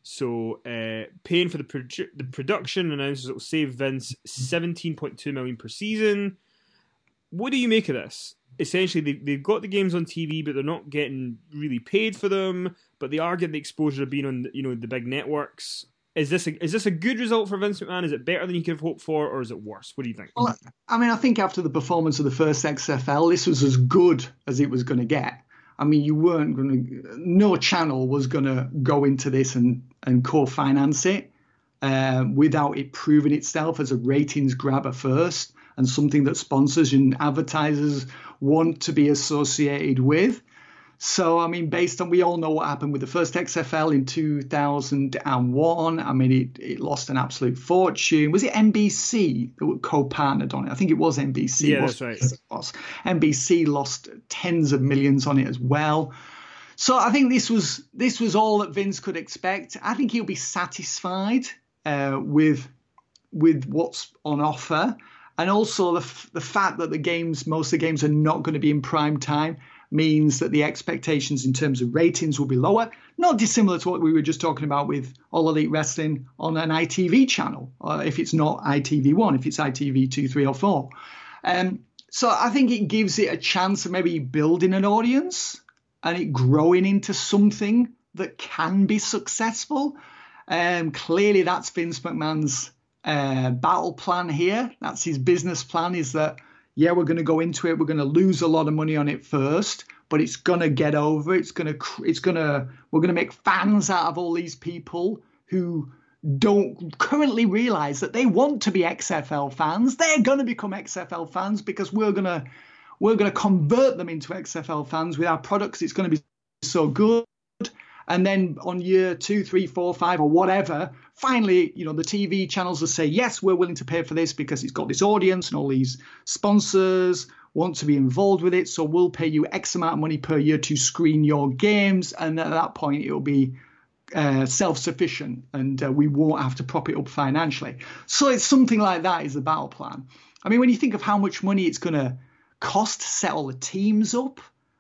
So uh, paying for the produ- the production announces it will save Vince seventeen point two million dollars per season. What do you make of this? Essentially, they, they've got the games on T V, but they're not getting really paid for them. But they are getting the exposure of being on, you know, the big networks. Is this a, is this a good result for Vince McMahon? Is it better than you could have hoped for, or is it worse? What do you think? Well, I mean, I think after the performance of the first X F L, this was as good as it was going to get. I mean, you weren't going to, no channel was going to go into this and, and co-finance it uh, without it proving itself as a ratings grabber first and something that sponsors and advertisers want to be associated with. So, I mean, based on, we all know what happened with the first X F L in two thousand one. I mean, it, it lost an absolute fortune. Was it N B C that were co-partnered on it? I think it was N B C. Yeah, that's right. It was. N B C lost tens of millions on it as well. So I think this was this was all that Vince could expect. I think he'll be satisfied uh, with with what's on offer. And also the the fact that the games, most of the games are not going to be in prime time, means that the expectations in terms of ratings will be lower, not dissimilar to what we were just talking about with All Elite Wrestling on an I T V channel, or if it's not I T V one, if it's I T V two, three, or four. Um, so I think it gives it a chance of maybe building an audience and it growing into something that can be successful. Um, clearly, that's Vince McMahon's uh, battle plan here. That's his business plan, is that, yeah, we're going to go into it. We're going to lose a lot of money on it first, but it's going to get over. It's going to, it's going to, we're going to make fans out of all these people who don't currently realize that they want to be X F L fans. They're going to become X F L fans because we're going to, we're going to convert them into X F L fans with our products. It's going to be so good. And then on year two, three, four, five, or whatever, finally, you know, the T V channels will say, yes, we're willing to pay for this because it's got this audience and all these sponsors want to be involved with it. So we'll pay you X amount of money per year to screen your games. And at that point, it'll be uh, self-sufficient and uh, we won't have to prop it up financially. So it's something like that is the battle plan. I mean, when you think of how much money it's going to cost to set all the teams up,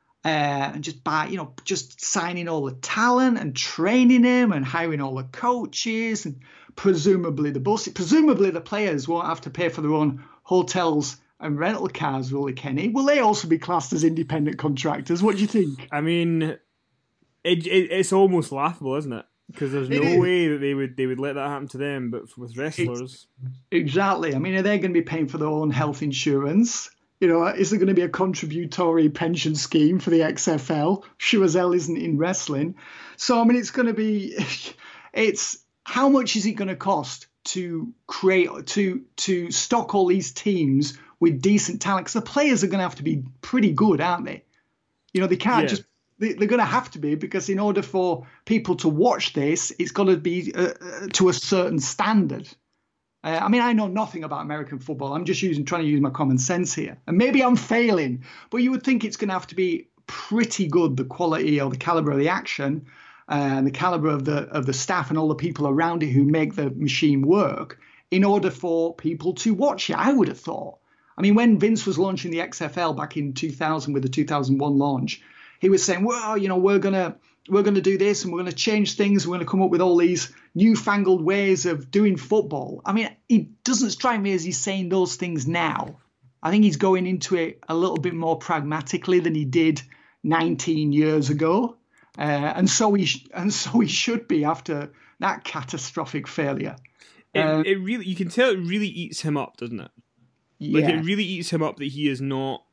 Uh, and just by, you know, just signing all the talent and training them and hiring all the coaches and presumably the bus, presumably the players won't have to pay for their own hotels and rental cars, will they, Kenny? Will they also be classed as independent contractors? What do you think? I mean, it, it it's almost laughable, isn't it? Because there's It no is. way that they would they would let that happen to them. But with wrestlers, Exactly. I mean, are they going to be paying for their own health insurance? You know, is there going to be a contributory pension scheme for the X F L? Sure as hell isn't in wrestling. So, I mean, it's going to be, it's, how much is it going to cost to create, to to stock all these teams with decent talent? Because the players are going to have to be pretty good, aren't they? You know, they can't Yeah. just, they, they're going to have to be, because in order for people to watch this, it's got to be uh, uh, to a certain standard. Uh, I mean, I know nothing about American football. I'm just using trying to use my common sense here. And maybe I'm failing, but you would think it's going to have to be pretty good, the quality or the caliber of the action uh, and the caliber of the of the staff and all the people around it who make the machine work in order for people to watch it, I would have thought. I mean, when Vince was launching the X F L back in two thousand with the two thousand one launch, he was saying, well, you know, we're going to we're going to do this and we're going to change things. We're going to come up with all these newfangled ways of doing football. I mean, it doesn't strike me as he's saying those things now. I think he's going into it a little bit more pragmatically than he did nineteen years ago. Uh, and so he sh- and so he should be after that catastrophic failure. it, Uh, it really you can tell it really eats him up, doesn't it? yeah. Like it really eats him up that he is not.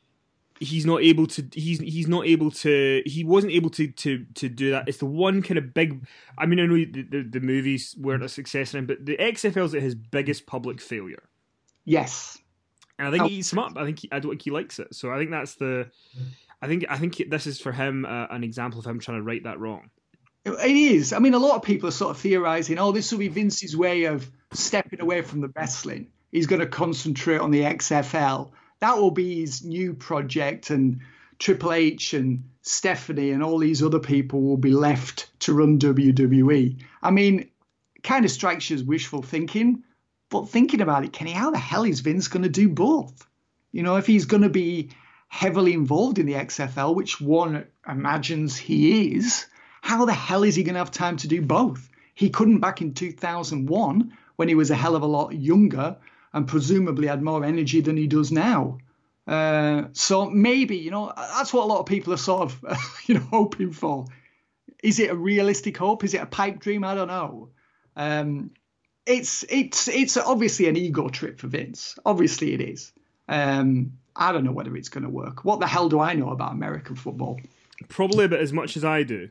He's not able to. He's he's not able to. He wasn't able to to to do that. It's the one kind of big. I mean, I know the the, the movies weren't a success in him, but the X F L is his biggest public failure, Yes. and I think Oh. it eats him up. I think he, I don't think he likes it. So I think that's the. I think I think this is for him uh, an example of him trying to right that wrong. It is. I mean, a lot of people are sort of theorizing, oh, this will be Vince's way of stepping away from the wrestling. He's going to concentrate on the X F L. That will be his new project, and Triple H and Stephanie and all these other people will be left to run W W E. I mean, kind of strikes you as wishful thinking, but thinking about it, Kenny, how the hell is Vince going to do both? You know, if he's going to be heavily involved in the X F L, which one imagines he is, how the hell is he going to have time to do both? He couldn't back in two thousand one when he was a hell of a lot younger and presumably had more energy than he does now. Uh, so maybe, you know, that's what a lot of people are sort of, uh, you know, hoping for. Is it a realistic hope? Is it a pipe dream? I don't know. Um, it's it's it's obviously an ego trip for Vince. Obviously it is. Um, I don't know whether it's going to work. What the hell do I know about American football? Probably about as much as I do.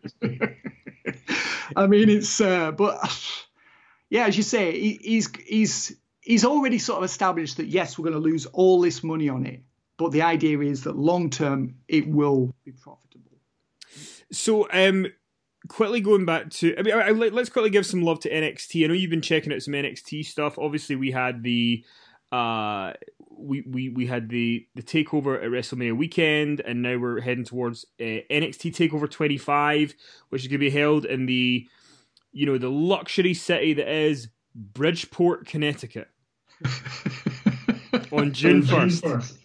I mean, it's, uh, but yeah, as you say, he, he's he's he's already sort of established that, yes, we're going to lose all this money on it. But the idea is that long term, it will be profitable. So, um, quickly going back to, I mean, I, I, let's quickly give some love to N X T. I know you've been checking out some N X T stuff. Obviously, we had the, uh, we we we had the the takeover at WrestleMania weekend, and now we're heading towards uh, N X T Takeover twenty-five, which is going to be held in the, you know, the luxury city that is Bridgeport, Connecticut, on June first.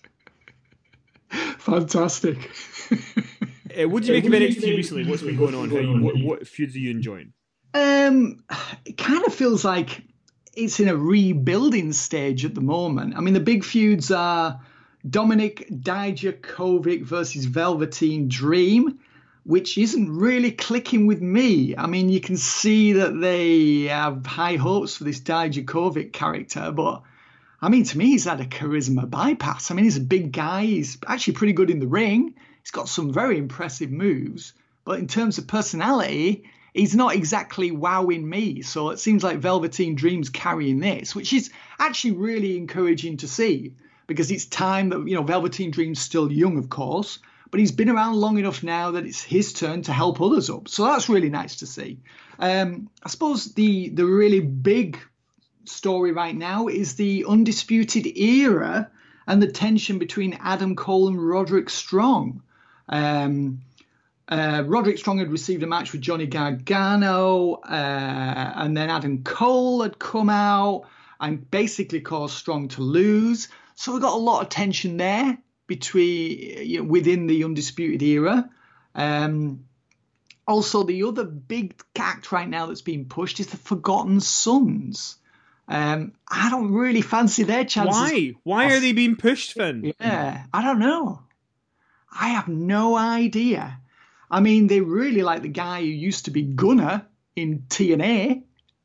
Fantastic. Uh, what did you make of N X T recently? What's been going on? How you, what, what feuds are you enjoying? Um, it kind of feels like it's in a rebuilding stage at the moment. I mean, the big feuds are Dominic Dijakovic versus Velveteen Dream, which isn't really clicking with me. I mean, you can see that they have high hopes for this Dijakovic character, but I mean, to me, he's had a charisma bypass. I mean, he's a big guy. He's actually pretty good in the ring. He's got some very impressive moves. But in terms of personality, he's not exactly wowing me. So it seems like Velveteen Dream's carrying this, which is actually really encouraging to see, because it's time that, you know, Velveteen Dream's still young, of course, but he's been around long enough now that it's his turn to help others up. So that's really nice to see. Um, I suppose the the really big story right now is the Undisputed Era and the tension between Adam Cole and Roderick Strong. Um, uh, Roderick Strong had received a match with Johnny Gargano, uh, and then Adam Cole had come out and basically caused Strong to lose. So we got a lot of tension there between, you know, within the Undisputed Era. Um, also, the other big act right now that's being pushed is the Forgotten Sons. Um, I don't really fancy their chances. Why? Why are they being pushed, Finn? Yeah, I don't know. I have no idea. I mean, they really like the guy who used to be Gunner, in T N A.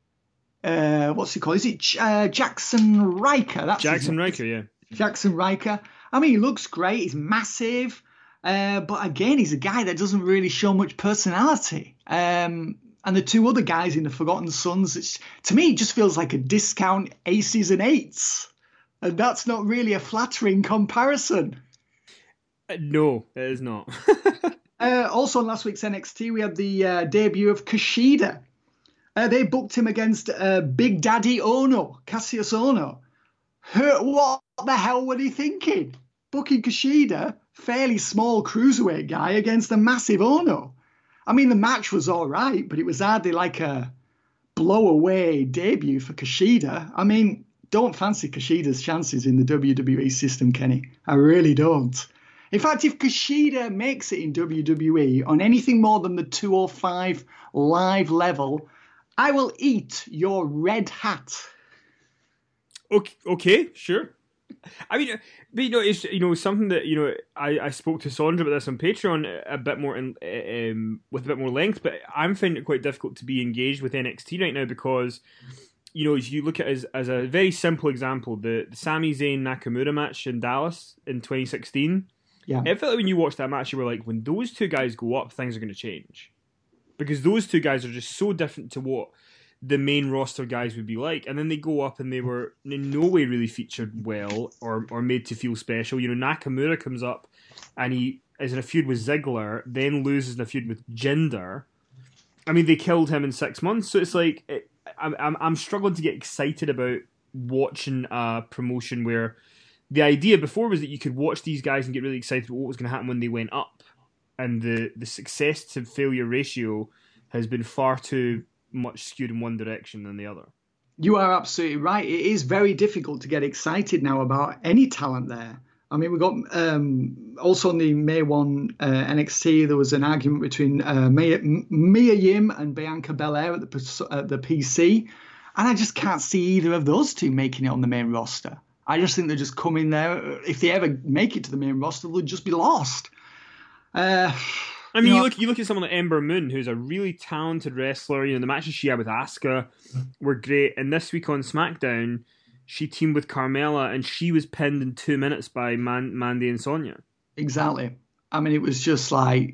Uh, what's he called? Is it uh, Jackson Riker? That's Jackson Riker, yeah. Jackson Riker. I mean, he looks great. He's massive. Uh, but again, he's a guy that doesn't really show much personality. Um, and the two other guys in the Forgotten Sons, it's, to me, it just feels like a discount aces and eights. And that's not really a flattering comparison. Uh, no, it is not. uh, also, on last week's N X T, we had the uh, debut of Kushida. Uh, they booked him against uh, Big Daddy Ono, Cassius Ono. Her, what the hell were they thinking? Booking Kushida, fairly small cruiserweight guy, against a massive Ono. I mean, the match was all right, but it was hardly like a blow-away debut for Kushida. I mean, don't fancy Kushida's chances in the W W E system, Kenny. I really don't. In fact, if Kushida makes it in W W E on anything more than the two oh five live level, I will eat your red hat. Okay, okay, sure. I mean, but you know, it's you know something that you know I, I spoke to Sondra about this on Patreon a bit more in, um, with a bit more length, but I'm finding it quite difficult to be engaged with N X T right now because you know as you look at it as as a very simple example, the, the Sami Zayn Nakamura match in Dallas in twenty sixteen. Yeah, it felt like when you watched that match, you were like, when those two guys go up, things are going to change. Because those two guys are just so different to what the main roster guys would be like. And then they go up and they were in no way really featured well or, or made to feel special. You know, Nakamura comes up and he is in a feud with Ziggler, then loses in a feud with Jinder. I mean, they killed him in six months. So it's like, it, I'm, I'm, I'm struggling to get excited about watching a promotion where the idea before was that you could watch these guys and get really excited about what was going to happen when they went up. And the, the success to failure ratio has been far too much skewed in one direction than the other. You are absolutely right. It is very difficult to get excited now about any talent there. I mean, we got um, also on the May first uh, N X T, there was an argument between uh, Mia, Mia Yim and Bianca Belair at the, at the P C. And I just can't see either of those two making it on the main roster. I just think they're just coming there. If they ever make it to the main roster, they'll just be lost. Uh, I mean, you, know, you look you look at someone like Ember Moon, who's a really talented wrestler. You know, the matches she had with Asuka were great. And this week on SmackDown, she teamed with Carmella, and she was pinned in two minutes by Man- Mandy and Sonya. Exactly. I mean, it was just like,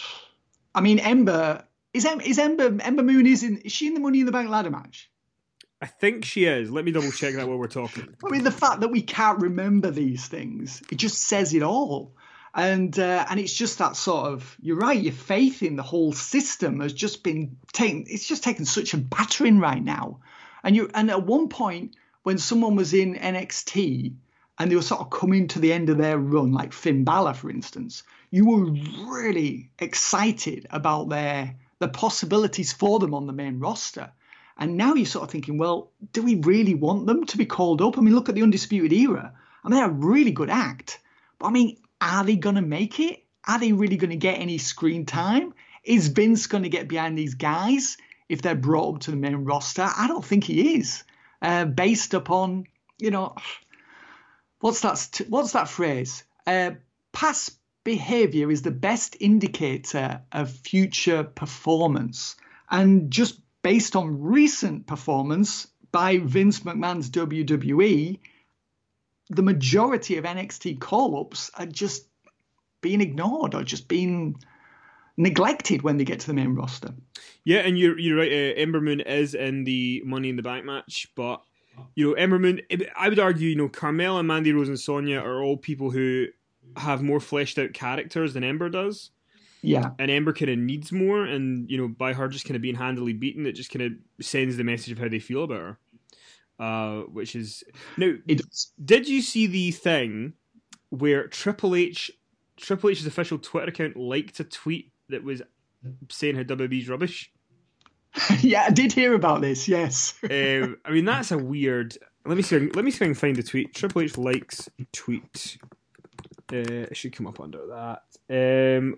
I mean, Ember is em- is Ember Ember Moon is in is she in the Money in the Bank ladder match? I think she is. Let me double check that while we're talking. I mean, the fact that we can't remember these things, it just says it all. And uh, and it's just that sort of, you're right, your faith in the whole system has just been taken, it's just taken such a battering right now. And you and at one point, when someone was in N X T and they were sort of coming to the end of their run, like Finn Balor, for instance, you were really excited about their the possibilities for them on the main roster. And now you're sort of thinking, well, do we really want them to be called up? I mean, look at the Undisputed Era. I mean, they're a really good act. But I mean, are they going to make it? Are they really going to get any screen time? Is Vince going to get behind these guys if they're brought up to the main roster? I don't think he is. Uh, based upon, you know, what's that, what's that phrase? Uh, past behavior is the best indicator of future performance. And just based on recent performance by Vince McMahon's W W E, the majority of N X T call-ups are just being ignored or just being neglected when they get to the main roster. Yeah, and you're you're right. Uh, Ember Moon is in the Money in the Bank match, but you know, Ember Moon. I would argue, you know, Carmella, Mandy Rose, and Sonya are all people who have more fleshed out characters than Ember does. Yeah, and Ember kind of needs more, and you know, by her just kind of being handily beaten, it just kind of sends the message of how they feel about her. Uh, which is now. It's, did you see the thing where Triple H, Triple H's official Twitter account liked a tweet that was saying how W W E's rubbish? Yeah, I did hear about this. Yes. um, I mean, that's a weird. Let me see. Let me see if I can find the tweet. Triple H likes tweet. Uh, it should come up under that. Um,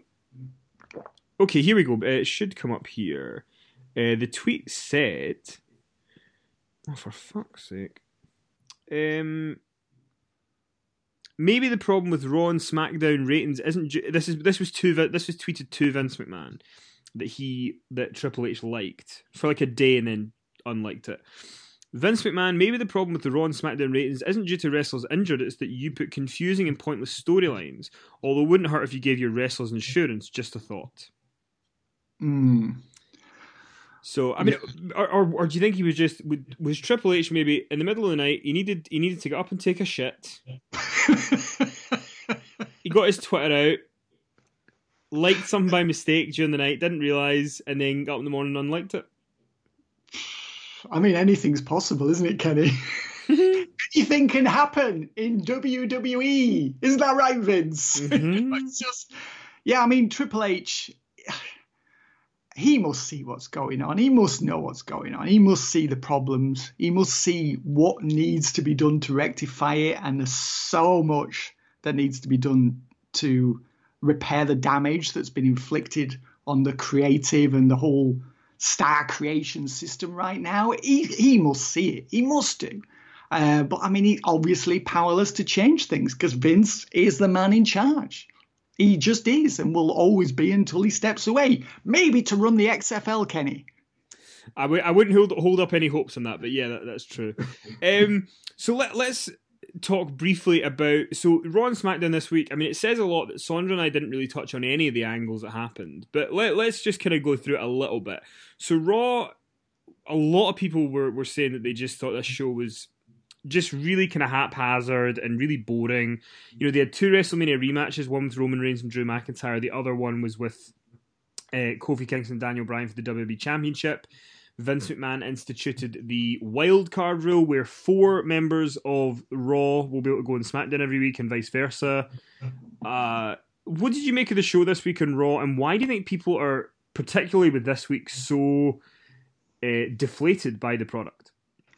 okay, here we go. It should come up here. Uh, the tweet said. Oh, for fuck's sake. Um, maybe the problem with Raw and SmackDown ratings isn't ju- this is this was to this was tweeted to Vince McMahon. that he that Triple H liked for like a day and then unliked it. Vince McMahon, maybe the problem with the Raw and SmackDown ratings isn't due to wrestlers injured, it's that you put confusing and pointless storylines, although it wouldn't hurt if you gave your wrestlers insurance, just a thought. Mm. So, I mean, or, or, or do you think he was just, was Triple H maybe in the middle of the night, he needed he needed to get up and take a shit. He got his Twitter out, liked something by mistake during the night, didn't realise, and then got up in the morning and unliked it. I mean, anything's possible, isn't it, Kenny? Anything can happen in W W E. Isn't that right, Vince? Mm-hmm. It's just, yeah, I mean, Triple H, he must see what's going on. He must know what's going on. He must see the problems. He must see what needs to be done to rectify it. And there's so much that needs to be done to repair the damage that's been inflicted on the creative and the whole star creation system right now. He he must see it. He must do. Uh, but I mean, he's obviously powerless to change things because Vince is the man in charge. He just is and will always be until he steps away. Maybe to run the X F L, Kenny. I w- I wouldn't hold hold up any hopes on that, but yeah, that, that's true. um, so let, let's talk briefly about, so Raw and SmackDown this week. I mean, it says a lot that Sondra and I didn't really touch on any of the angles that happened, but let, let's just kind of go through it a little bit. So Raw, a lot of people were, were saying that they just thought this show was just really kind of haphazard and really boring. You know, they had two WrestleMania rematches, one with Roman Reigns and Drew McIntyre, the other one was with uh, Kofi Kingston and Daniel Bryan for the W W E Championship. Vince McMahon instituted the wild card rule where four members of Raw will be able to go on SmackDown every week and vice versa. Uh, what did you make of the show this week on Raw, and why do you think people are, particularly with this week, so uh, deflated by the product?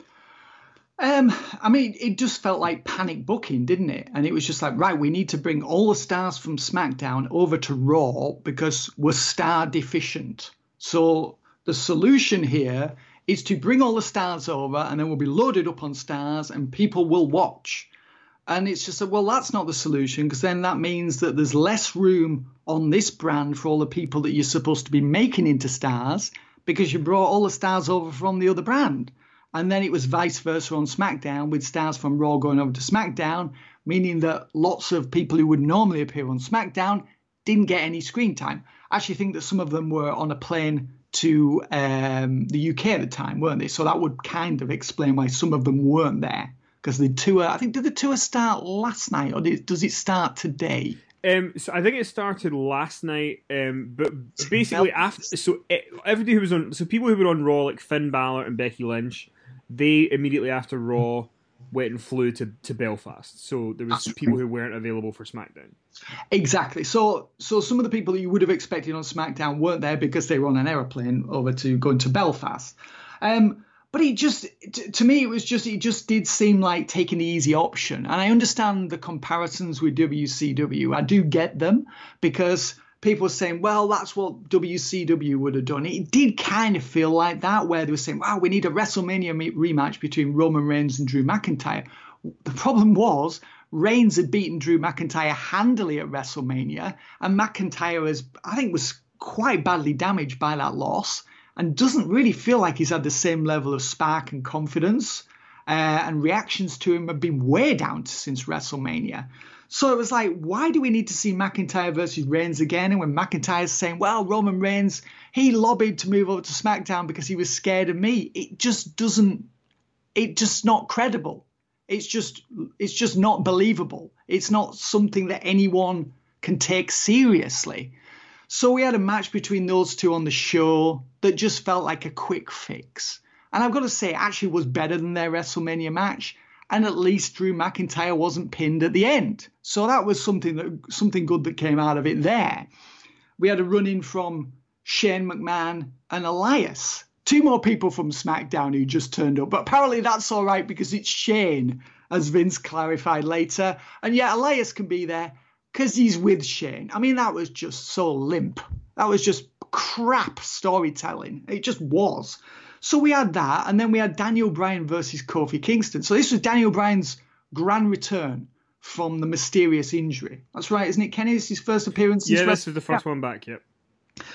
Um, I mean, it just felt like panic booking, didn't it? And it was just like, right, we need to bring all the stars from SmackDown over to Raw because we're star deficient. So the solution here is to bring all the stars over and then we'll be loaded up on stars and people will watch. And it's just, well, that's not the solution because then that means that there's less room on this brand for all the people that you're supposed to be making into stars because you brought all the stars over from the other brand. And then it was vice versa on SmackDown with stars from Raw going over to SmackDown, meaning that lots of people who would normally appear on SmackDown didn't get any screen time. I actually think that some of them were on a plane to um, the U K at the time, weren't they? So that would kind of explain why some of them weren't there. Because the tour, I think, did the tour start last night or did, does it start today? Um, so I think it started last night, um, but basically after, so everybody who was on, so people who were on Raw, like Finn Balor and Becky Lynch, they immediately after Raw went and flew to, to Belfast. So there was people who weren't available for SmackDown. Exactly. So so some of the people that you would have expected on SmackDown weren't there because they were on an aeroplane over to going to Belfast. Um, but it just, t- to me, it was just, it just did seem like taking the easy option. And I understand the comparisons with W C W. I do get them because people were saying, well, that's what W C W would have done. It did kind of feel like that, where they were saying, wow, we need a WrestleMania rematch between Roman Reigns and Drew McIntyre. The problem was Reigns had beaten Drew McIntyre handily at WrestleMania, and McIntyre was, I think, was quite badly damaged by that loss and doesn't really feel like he's had the same level of spark and confidence. Uh, and reactions to him have been way down since WrestleMania. So it was like, why do we need to see McIntyre versus Reigns again? And when McIntyre's saying, well, Roman Reigns, he lobbied to move over to SmackDown because he was scared of me. It just doesn't, it's just not credible. It's just, it's just not believable. It's not something that anyone can take seriously. So we had a match between those two on the show that just felt like a quick fix. And I've got to say, it actually was better than their WrestleMania match. And at least Drew McIntyre wasn't pinned at the end. So that was something that something good that came out of it there. We had a run-in from Shane McMahon and Elias. Two more people from SmackDown who just turned up. But apparently that's all right because it's Shane, as Vince clarified later. And yeah, Elias can be there because he's with Shane. I mean, that was just so limp. That was just crap storytelling. It just was. So we had that, and then we had Daniel Bryan versus Kofi Kingston. So this was Daniel Bryan's grand return from the mysterious injury. That's right, isn't it, Kenny? This is his first appearance. Yeah, this is the first yeah. one back, yep.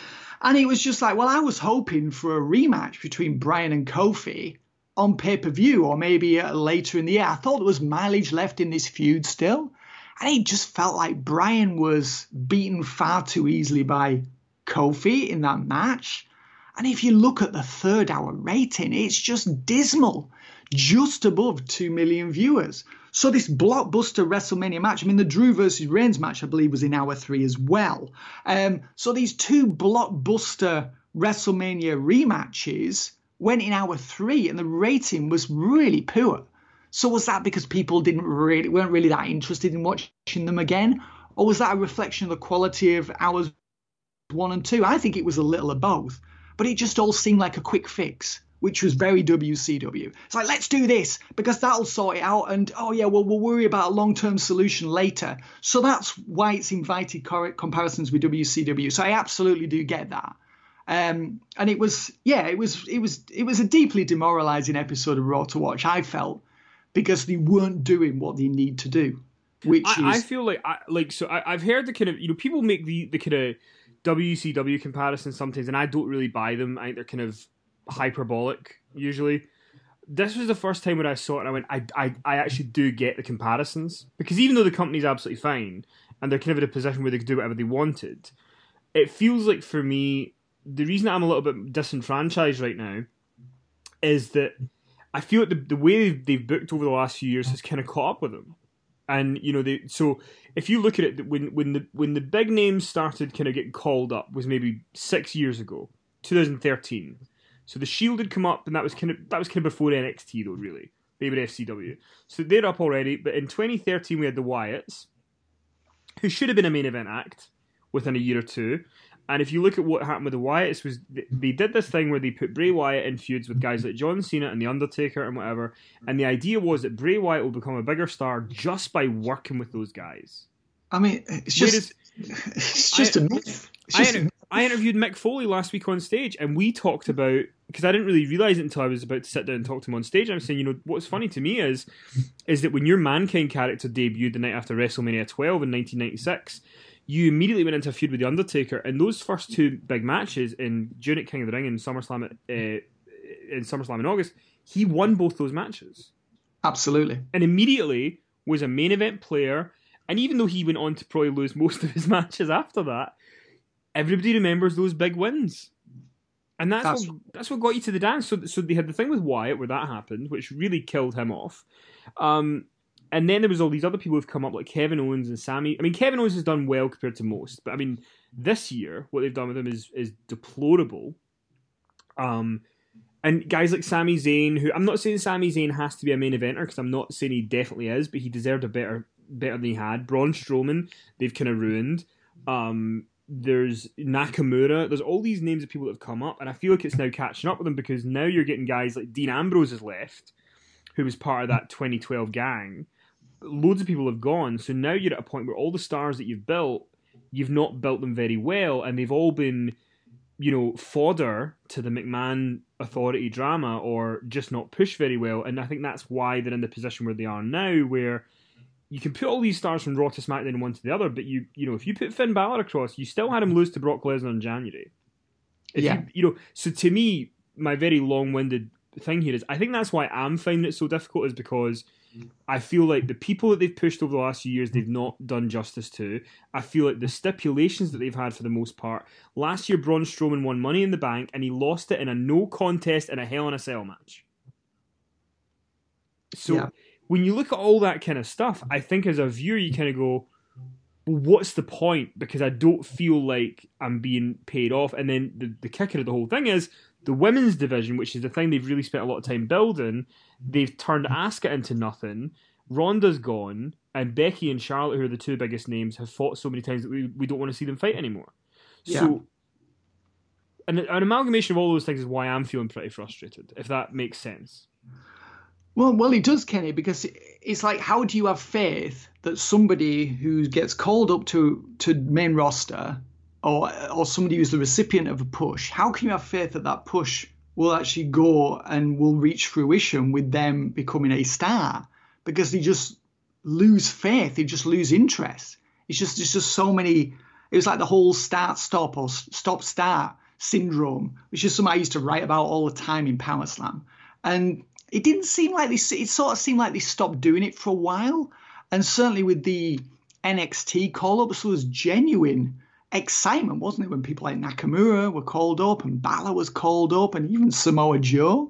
And it was just like, well, I was hoping for a rematch between Bryan and Kofi on pay-per-view or maybe uh, later in the year. I thought there was mileage left in this feud still. And it just felt like Bryan was beaten far too easily by Kofi in that match. And if you look at the third hour rating, it's just dismal, just above two million viewers. So this blockbuster WrestleMania match, I mean, the Drew versus Reigns match, I believe, was in hour three as well. Um, so these two blockbuster WrestleMania rematches went in hour three and the rating was really poor. So was that because people didn't really weren't really that interested in watching them again? Or was that a reflection of the quality of hours one and two? I think it was a little of both. But it just all seemed like a quick fix, which was very W C W. It's like, let's do this because that'll sort it out. And, oh, yeah, well, we'll worry about a long-term solution later. So that's why it's invited comparisons with W C W. So I absolutely do get that. Um, and it was, yeah, it was, it was, it was a deeply demoralizing episode of Raw to watch, I felt, because they weren't doing what they need to do, which I, is... I feel like, I, like, so I, I've heard the kind of, you know, people make the, the kind of W C W comparisons sometimes, and I don't really buy them. I think they're kind of hyperbolic, usually. This was the first time when I saw it, and I went, I, I, I actually do get the comparisons. Because even though the company's absolutely fine, and they're kind of in a position where they could do whatever they wanted, it feels like, for me, the reason I'm a little bit disenfranchised right now is that I feel like the, the way they've, they've booked over the last few years has kind of caught up with them. And, you know, they so if you look at it, when when the when the big names started kind of getting called up was maybe six years ago, twenty thirteen. So the Shield had come up, and that was kind of that was kind of before N X T though, really. They were F C W. So they're up already, but in twenty thirteen we had the Wyatts, who should have been a main event act within a year or two. And if you look at what happened with the Wyatts, was they did this thing where they put Bray Wyatt in feuds with guys like John Cena and The Undertaker and whatever. And the idea was that Bray Wyatt will become a bigger star just by working with those guys. I mean, it's just Whereas, it's just I, a myth. It's just I, a... I interviewed Mick Foley last week on stage, and we talked about, because I didn't really realise it until I was about to sit down and talk to him on stage. I'm saying, you know, what's funny to me is, is that when your Mankind character debuted the night after WrestleMania twelve in nineteen ninety-six, you immediately went into a feud with The Undertaker, and those first two big matches in June at King of the Ring and SummerSlam, uh, in SummerSlam in August, he won both those matches. Absolutely. And immediately was a main event player, and even though he went on to probably lose most of his matches after that, everybody remembers those big wins. And that's, that's, what, that's what got you to the dance. So, so they had the thing with Wyatt where that happened, which really killed him off. Um... And then there was all these other people who've come up, like Kevin Owens and Sammy. I mean, Kevin Owens has done well compared to most, but I mean, this year, what they've done with him is is deplorable. Um, and guys like Sami Zayn, who I'm not saying Sami Zayn has to be a main eventer, because I'm not saying he definitely is, but he deserved a better better than he had. Braun Strowman, they've kind of ruined. Um, there's Nakamura. There's all these names of people that have come up, and I feel like it's now catching up with them, because now you're getting guys like Dean Ambrose has left, who was part of that twenty twelve gang. Loads of people have gone, so now you're at a point where all the stars that you've built, you've not built them very well, and they've all been, you know, fodder to the McMahon authority drama, or just not pushed very well. And I think that's why they're in the position where they are now, where you can put all these stars from Raw to SmackDown one to the other, but you you know, if you put Finn Balor across, you still had him lose to Brock Lesnar in January. If yeah. You, you know, so to me, my very long-winded thing here is, I think that's why I'm finding it so difficult, is because I feel like the people that they've pushed over the last few years, they've not done justice to. I feel like the stipulations that they've had for the most part. Last year, Braun Strowman won Money in the Bank, and he lost it in a no contest in a Hell in a Cell match. So yeah. When you look at all that kind of stuff, I think as a viewer, you kind of go, well, what's the point? Because I don't feel like I'm being paid off. And then the, the kicker of the whole thing is, the women's division, which is the thing they've really spent a lot of time building, they've turned Asuka into nothing. Ronda's gone, and Becky and Charlotte, who are the two biggest names, have fought so many times that we, we don't want to see them fight anymore. Yeah. So, an, an amalgamation of all those things is why I'm feeling pretty frustrated, if that makes sense. Well, well, it does, Kenny, because it's like, how do you have faith that somebody who gets called up to, to main roster, or or somebody who's the recipient of a push, how can you have faith that that push will actually go and will reach fruition with them becoming a star? Because they just lose faith, they just lose interest. It's just, it's just so many, it was like the whole start, stop, or stop, start syndrome, which is something I used to write about all the time in Power Slam. And it didn't seem like they, it sort of seemed like they stopped doing it for a while. And certainly with the N X T call-ups, there was genuine excitement, wasn't it, when people like Nakamura were called up and Balor was called up and even Samoa Joe.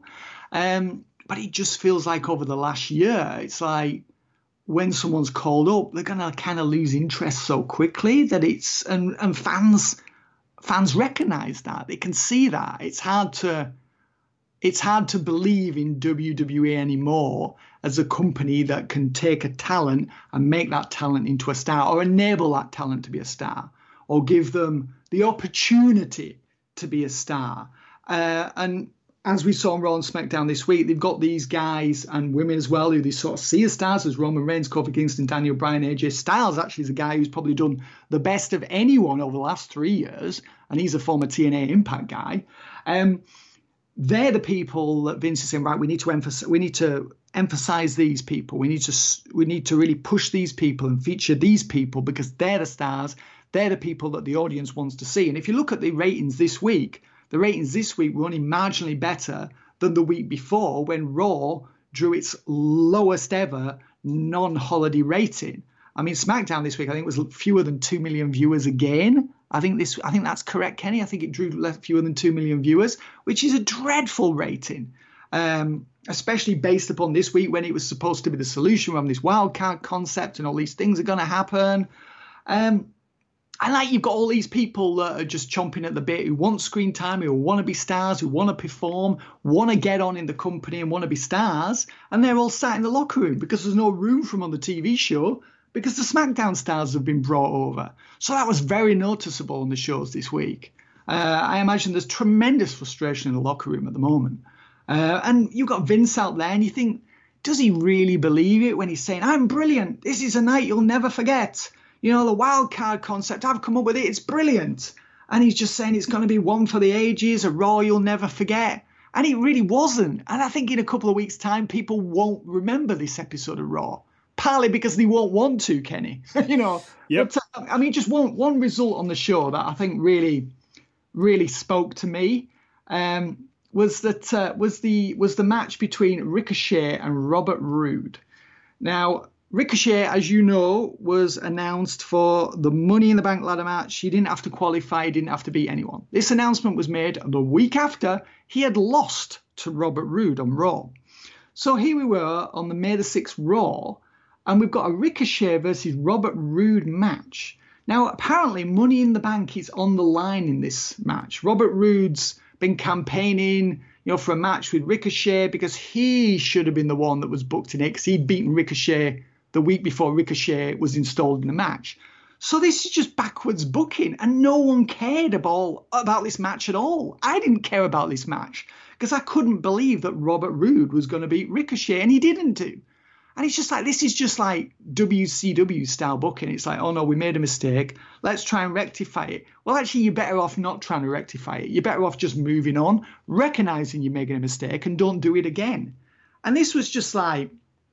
Um, but it just feels like over the last year, it's like when someone's called up, they're going to kind of lose interest so quickly that it's, and, and fans fans recognize that. They can see that. It's hard to it's hard to believe in W W E anymore as a company that can take a talent and make that talent into a star, or enable that talent to be a star, or give them the opportunity to be a star. Uh, and as we saw on Raw and SmackDown this week, they've got these guys and women as well who they sort of see as stars, as Roman Reigns, Kofi Kingston, Daniel Bryan, A J Styles actually is a guy who's probably done the best of anyone over the last three years, and he's a former T N A Impact guy. Um, they're the people that Vince is saying, right, we need to emphasize, we need to emphasize these people. We need to we need to really push these people and feature these people because they're the stars. They're the people that the audience wants to see. And if you look at the ratings this week, the ratings this week were only marginally better than the week before when Raw drew its lowest ever non-holiday rating. I mean, SmackDown this week, I think, was fewer than two million viewers again. I think this, I think that's correct, Kenny. I think it drew less, fewer than two million viewers, which is a dreadful rating, um, especially based upon this week when it was supposed to be the solution. We're having this wild card concept and all these things are going to happen. Um, And like you've got all these people that are just chomping at the bit, who want screen time, who want to be stars, who want to perform, want to get on in the company and want to be stars. And they're all sat in the locker room because there's no room for them on the T V show because the SmackDown stars have been brought over. So that was very noticeable on the shows this week. Uh, I imagine there's tremendous frustration in the locker room at the moment. Uh, and you've got Vince out there and you think, does he really believe it when he's saying, I'm brilliant. This is a night you'll never forget. You know, the wild card concept, I've come up with it. It's brilliant. And he's just saying it's going to be one for the ages, a Raw you'll never forget. And it really wasn't. And I think in a couple of weeks' time, people won't remember this episode of Raw. Partly because they won't want to, Kenny. you know, yep. But, uh, I mean, just one one result on the show that I think really, really spoke to me um, was that uh, was the was the match between Ricochet and Robert Roode. Now, Ricochet, as you know, was announced for the Money in the Bank ladder match. He didn't have to qualify. He didn't have to beat anyone. This announcement was made the week after he had lost to Robert Roode on Raw. So here we were on the May the sixth Raw, and we've got a Ricochet versus Robert Roode match. Now, apparently, Money in the Bank is on the line in this match. Robert Roode's been campaigning, you know, for a match with Ricochet because he should have been the one that was booked in it because he'd beaten Ricochet the week before Ricochet was installed in the match. So this is just backwards booking, and no one cared about, about this match at all. I didn't care about this match because I couldn't believe that Robert Roode was going to beat Ricochet, and he didn't do. And it's just like, this is just like W C W style booking. It's like, oh no, we made a mistake. Let's try and rectify it. Well, actually, you're better off not trying to rectify it. You're better off just moving on, recognizing you're making a mistake, and don't do it again. And this was just like,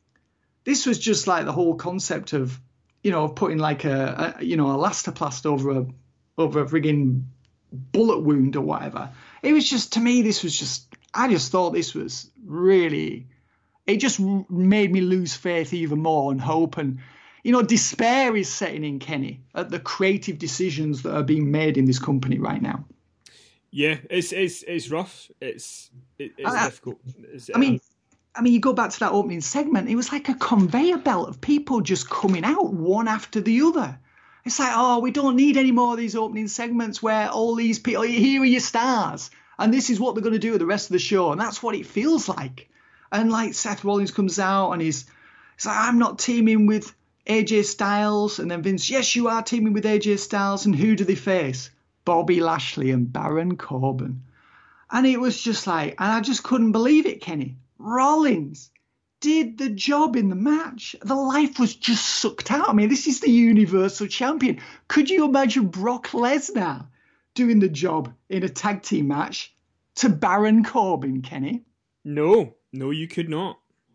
This was just like the whole concept of, you know, putting like a, a you know, elastoplast over a over a frigging bullet wound or whatever. It was just, to me, this was just, I just thought this was really, it just made me lose faith even more and hope. And, you know, despair is setting in, Kenny, at the creative decisions that are being made in this company right now. Yeah, it's it's it's rough. It's it, it's I, difficult. It's, I mean. I mean, you go back to that opening segment, it was like a conveyor belt of people just coming out one after the other. It's like, oh, we don't need any more of these opening segments where all these people, here are your stars, and this is what they're going to do with the rest of the show. And that's what it feels like. And like Seth Rollins comes out and he's, he's like, I'm not teaming with A J Styles. And then Vince, yes, you are teaming with A J Styles. And who do they face? Bobby Lashley and Baron Corbin. And it was just like, and I just couldn't believe it, Kenny. Rollins did the job in the match. The life was just sucked out. I mean, this is the Universal Champion. Could you imagine Brock Lesnar doing the job in a tag team match to Baron Corbin, Kenny? No, no, you could not.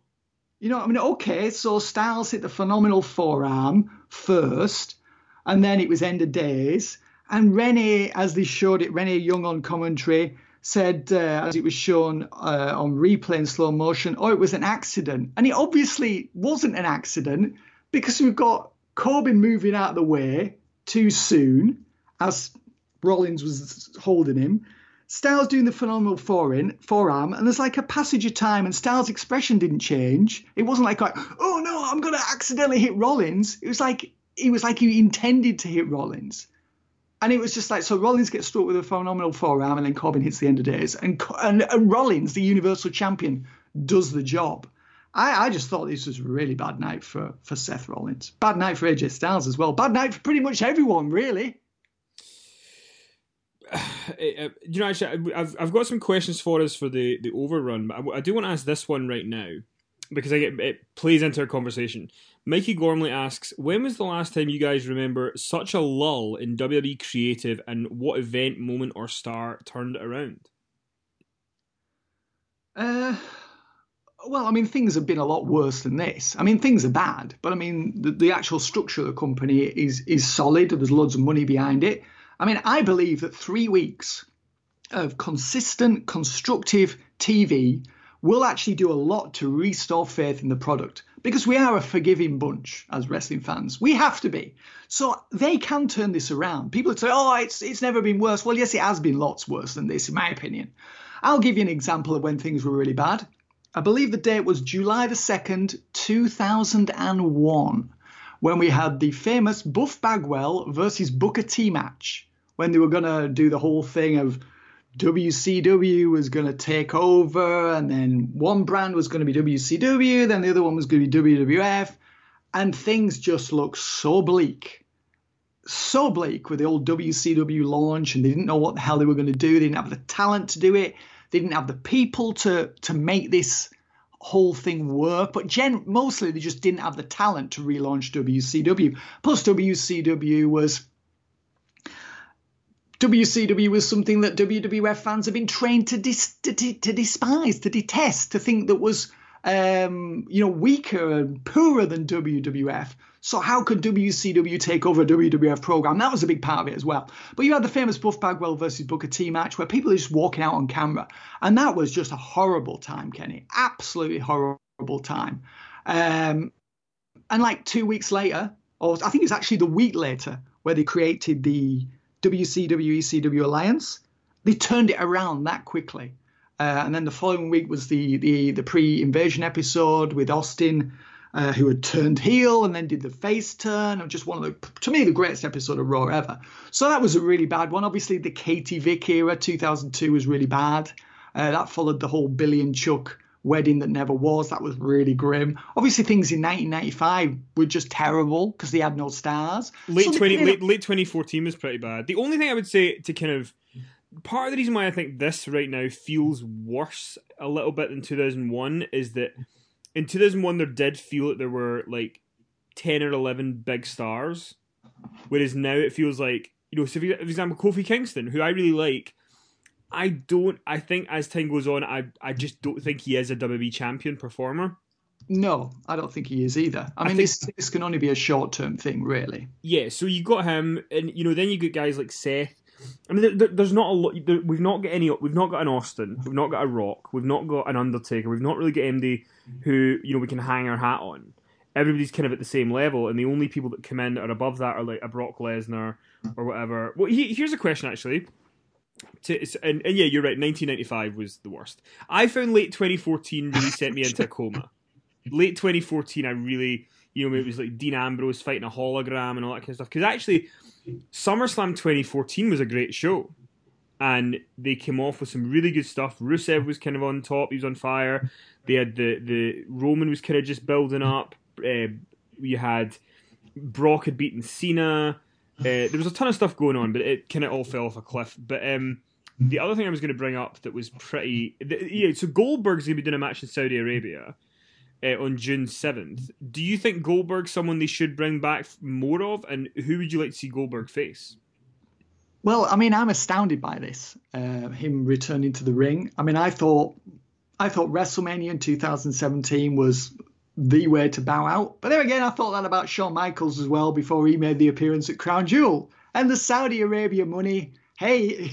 You know, I mean, okay, so Styles hit the phenomenal forearm first, and then it was end of days. And Renee, as they showed it, Renee Young on commentary said, uh, as it was shown uh, on replay in slow motion, oh, it was an accident. And it obviously wasn't an accident because we've got Corbin moving out of the way too soon as Rollins was holding him. Styles doing the phenomenal forearm, forearm, and there's like a passage of time, and Styles' expression didn't change. It wasn't like, oh no, I'm going to accidentally hit Rollins. It was like it was like he intended to hit Rollins. And it was just like, so Rollins gets struck with a phenomenal forearm, and then Corbin hits the end of days. And, and, and Rollins, the Universal Champion, does the job. I, I just thought this was a really bad night for, for Seth Rollins. Bad night for A J Styles as well. Bad night for pretty much everyone, really. Uh, you know, actually, I've I've got some questions for us for the, the overrun, but I, I do want to ask this one right now because I get, it plays into our conversation. Mikey Gormley asks, when was the last time you guys remember such a lull in W W E creative, and what event, moment, or star turned it around? Uh, well, I mean, things have been a lot worse than this. I mean, things are bad, but I mean, the, the actual structure of the company is is solid. There's loads of money behind it. I mean, I believe that three weeks of consistent, constructive T V will actually do a lot to restore faith in the product, because we are a forgiving bunch as wrestling fans. We have to be. So they can turn this around. People would say, oh, it's it's never been worse. Well, yes, it has been lots worse than this, in my opinion. I'll give you an example of when things were really bad. I believe the date was July the second, two thousand one, when we had the famous Buff Bagwell versus Booker T match, when they were going to do the whole thing of W C W was going to take over, and then one brand was going to be W C W, then the other one was going to be W W F, and things just looked so bleak. So bleak with the old W C W launch, and they didn't know what the hell they were going to do. They didn't have the talent to do it. They didn't have the people to, to make this whole thing work. But gen- mostly they just didn't have the talent to relaunch W C W. Plus W C W was... W C W was something that W W F fans have been trained to dis- to, to despise, to detest, to think that was um, you know, weaker and poorer than W W F. So how could W C W take over a W W F program? That was a big part of it as well. But you had the famous Buff Bagwell versus Booker T match where people are just walking out on camera. And that was just a horrible time, Kenny. Absolutely horrible time. Um, and like two weeks later, or I think it was actually the week later, where they created the W C W E C W alliance, they turned it around that quickly. Uh, and then the following week was the the, the pre-invasion episode with Austin, uh, who had turned heel and then did the face turn. And just one of the, to me, the greatest episode of Raw ever. So that was a really bad one. Obviously, the Katie Vick era, two thousand two, was really bad. Uh, that followed the whole Billy and Chuck wedding that never was. That was really grim. Obviously, things in nineteen ninety-five were just terrible because they had no stars. Late so twenty, late, late twenty fourteen was pretty bad. The only thing I would say to kind of part of the reason why I think this right now feels worse a little bit than two thousand one is that in two thousand one there did feel that there were like ten or eleven big stars, whereas now it feels like, you know, so for example, Kofi Kingston, who I really like. I don't. I think as time goes on, I I just don't think he is a W W E champion performer. No, I don't think he is either. I, I mean, think, this this can only be a short term thing, really. Yeah. So you got him, and you know, then you get guys like Seth. I mean, there, there, there's not a lot. There, we've not got any. We've not got an Austin. We've not got a Rock. We've not got an Undertaker. We've not really got M D who, you know, we can hang our hat on. Everybody's kind of at the same level, and the only people that come in that are above that are like a Brock Lesnar or whatever. Well, he, here's a question actually. To, and, and yeah, you're right. nineteen ninety-five was the worst. I found late twenty fourteen really sent me into a coma. Late twenty fourteen, I really, you know, it was like Dean Ambrose fighting a hologram and all that kind of stuff. Because actually, SummerSlam twenty fourteen was a great show, and they came off with some really good stuff. Rusev was kind of on top; he was on fire. They had the the Roman was kind of just building up. Uh, we had Brock had beaten Cena. Uh, there was a ton of stuff going on, but it kind of all fell off a cliff. But um, the other thing I was going to bring up that was pretty... The, yeah, so Goldberg's going to be doing a match in Saudi Arabia uh, on June seventh. Do you think Goldberg's someone they should bring back more of? And who would you like to see Goldberg face? Well, I mean, I'm astounded by this, uh, him returning to the ring. I mean, I thought, I thought WrestleMania in two thousand seventeen was the way to bow out. But then again, I thought that about Shawn Michaels as well before he made the appearance at Crown Jewel. and the Saudi Arabia money, hey,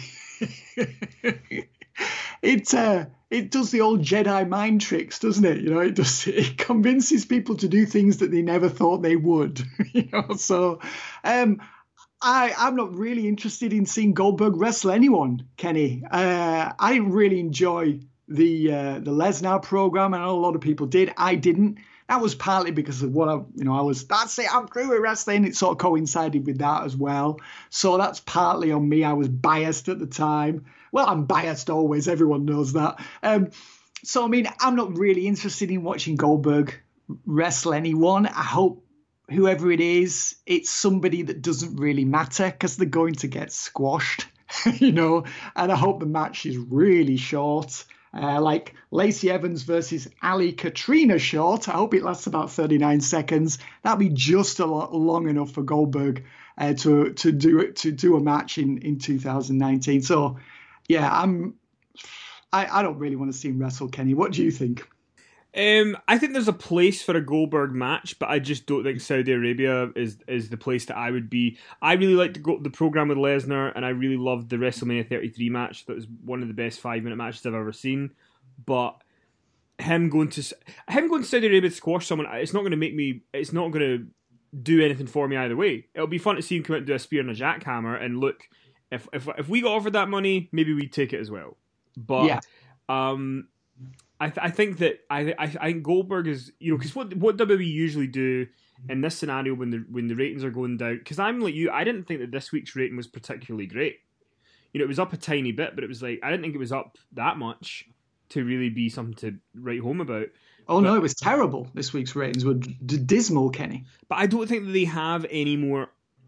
it uh, it does the old Jedi mind tricks, doesn't it? You know, it does. It convinces people to do things that they never thought they would. You know, so um, I I'm not really interested in seeing Goldberg wrestle anyone, Kenny. Uh, I didn't really enjoy the uh, the Lesnar program. I know a lot of people did. I didn't. That was partly because of what I, you know, I was, that's it, I'm through with wrestling. It sort of coincided with that as well. So that's partly on me. I was biased at the time. Well, I'm biased always. Everyone knows that. Um, so, I mean, I'm not really interested in watching Goldberg wrestle anyone. I hope whoever it is, it's somebody that doesn't really matter because they're going to get squashed, you know, and I hope the match is really short. Uh, like Lacey Evans versus Ali Katrina short. I hope it lasts about thirty-nine seconds. That'd be just a lot long enough for Goldberg uh, to to do it to do a match in, in two thousand nineteen. So, yeah, I'm. I, I don't really want to see him wrestle, Kenny. What do you think? Um, I think there's a place for a Goldberg match, but I just don't think Saudi Arabia is is the place that I would be. I really liked the, go- the program with Lesnar, and I really loved the WrestleMania thirty-three match. That was one of the best five minute matches I've ever seen. But him going to him going to Saudi Arabia to squash someone, it's not going to make me. It's not going to do anything for me either way. It'll be fun to see him come out and do a spear and a jackhammer, and look, if if if we got offered that money, maybe we'd take it as well. But yeah. um. I, th- I think that I, I I think Goldberg is, you know, because what what W W E usually do in this scenario when the when the ratings are going down, because I'm like you, I didn't think that this week's rating was particularly great. You know, it was up a tiny bit, but it was like I didn't think it was up that much to really be something to write home about. Oh but, no, it was terrible. This week's ratings were d- dismal, Kenny. But I don't think that they have any more.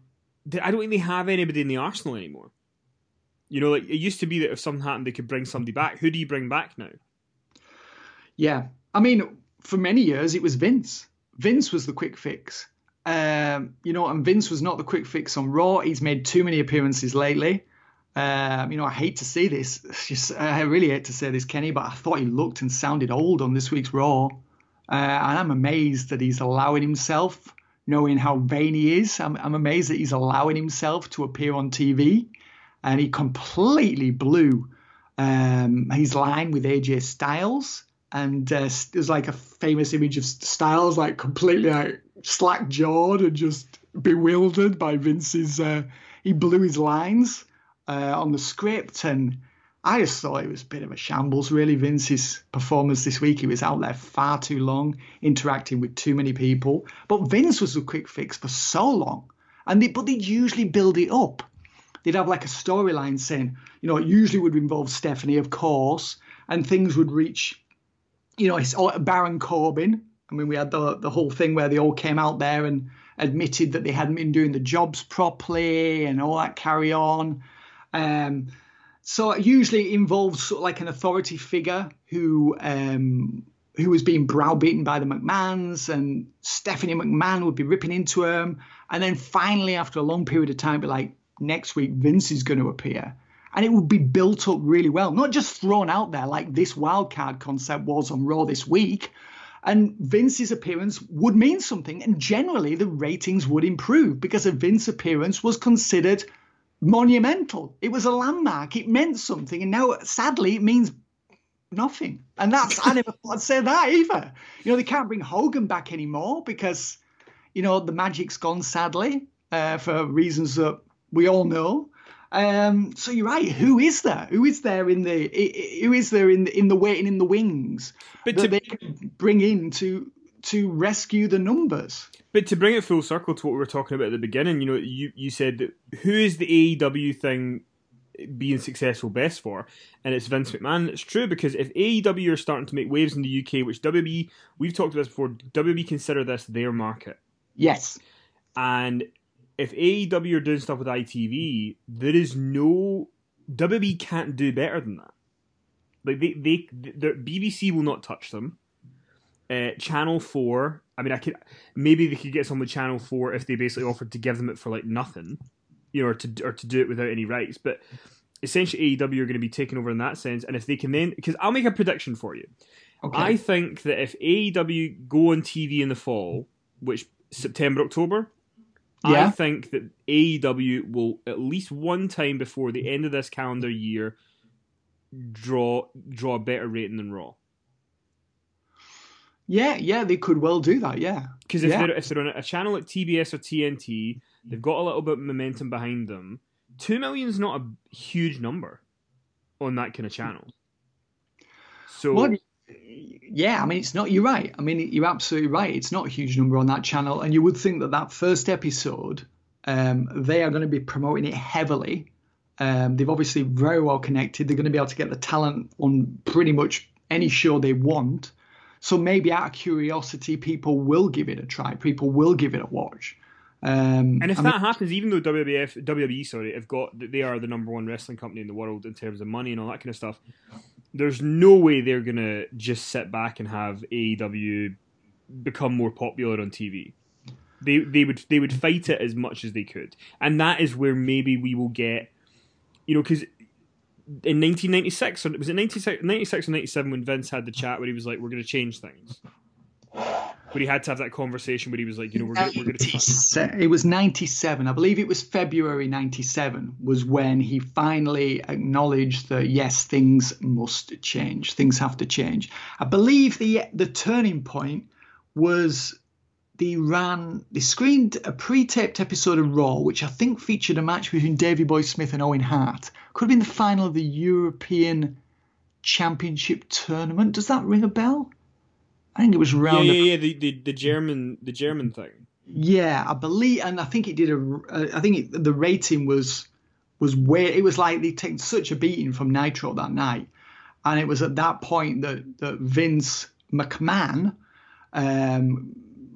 I don't think they have anybody in the arsenal anymore. You know, like it used to be that if something happened, they could bring somebody back. Who do you bring back now? Yeah, I mean, for many years it was Vince. Vince was the quick fix. Um, you know, and Vince was not the quick fix on Raw. He's made too many appearances lately. Um, you know, I hate to say this. It's just, I really hate to say this, Kenny, but I thought he looked and sounded old on this week's Raw. Uh, and I'm amazed that he's allowing himself, knowing how vain he is, I'm, I'm amazed that he's allowing himself to appear on T V. And he completely blew um, his line with A J Styles. And uh, there's like a famous image of Styles like completely like slack-jawed and just bewildered by Vince's. Uh, he blew his lines uh, on the script, and I just thought it was a bit of a shambles, really. Vince's performance this week, he was out there far too long, interacting with too many people. But Vince was a quick fix for so long, and they, but they'd usually build it up. They'd have like a storyline saying, you know, it usually would involve Stephanie, of course, and things would reach. You know, it's Baron Corbin. I mean, we had the the whole thing where they all came out there and admitted that they hadn't been doing the jobs properly and all that carry on. Um, so it usually involves sort of like an authority figure who um, who was being browbeaten by the McMahons, and Stephanie McMahon would be ripping into him. And then finally, after a long period of time, be like, next week, Vince is going to appear. And it would be built up really well, not just thrown out there like this wildcard concept was on Raw this week. And Vince's appearance would mean something. And generally, the ratings would improve because a Vince appearance was considered monumental. It was a landmark. It meant something. And now, sadly, it means nothing. And that's, I never thought I'd say that either. You know, they can't bring Hogan back anymore because, you know, the magic's gone, sadly, uh, for reasons that we all know. Um, so you're right. Who is there? Who is there in the? Who is there in the, in the waiting in the wings but that to, they can bring in to to rescue the numbers? But to bring it full circle to what we were talking about at the beginning, you know, you you said that who is the A E W thing being successful best for, and it's Vince McMahon. It's true because if A E W are starting to make waves in the U K, which W W E, we've talked about this before, W W E consider this their market. Yes, and if A E W are doing stuff with I T V, there is no W W E can't do better than that. Like they, they, the B B C will not touch them. Uh, Channel Four. I mean, I could maybe they could get some with Channel Four if they basically offered to give them it for like nothing, you know, or to or to do it without any rights. But essentially, A E W are going to be taken over in that sense. And if they can then, because I'll make a prediction for you. Okay. I think that if A E W go on T V in the fall, which September, October. Yeah. I think that A E W will, at least one time before the end of this calendar year, draw draw a better rating than Raw. Yeah, yeah, they could well do that. Yeah, Because if yeah. they're if they're on a channel like T B S or T N T, they've got a little bit of momentum behind them. Two million's not a huge number on that kind of channel. So Well, yeah, I mean, it's not. You're right. I mean, you're absolutely right. It's not a huge number on that channel, and you would think that that first episode, um, they are going to be promoting it heavily. Um, they've obviously very well connected. They're going to be able to get the talent on pretty much any show they want. So maybe out of curiosity, people will give it a try. People will give it a watch. Um, and if I that mean, happens, even though W W F, W W E, sorry, have got they are the number one wrestling company in the world in terms of money and all that kind of stuff, there's no way they're gonna just sit back and have A E W become more popular on T V. They they would they would fight it as much as they could, and that is where maybe we will get, you know, because in nineteen ninety-six, or was it ninety-six, ninety-six or ninety-seven when Vince had the chat where he was like, "We're going to change things." But he had to have that conversation where he was like, "You know, we're going we're going to." It was ninety-seven. I believe it was February ninety-seven was when he finally acknowledged that yes, things must change. Things have to change. I believe the the turning point was they ran they screened a pre-taped episode of Raw, which I think featured a match between Davey Boy Smith and Owen Hart. Could have been the final of the European Championship tournament. Does that ring a bell? I think it was round. Yeah, yeah, yeah. The, the the German the German thing. Yeah, I believe, and I think it did a. I think it, the rating was was where it was like they'd taken such a beating from Nitro that night, and it was at that point that that Vince McMahon, um,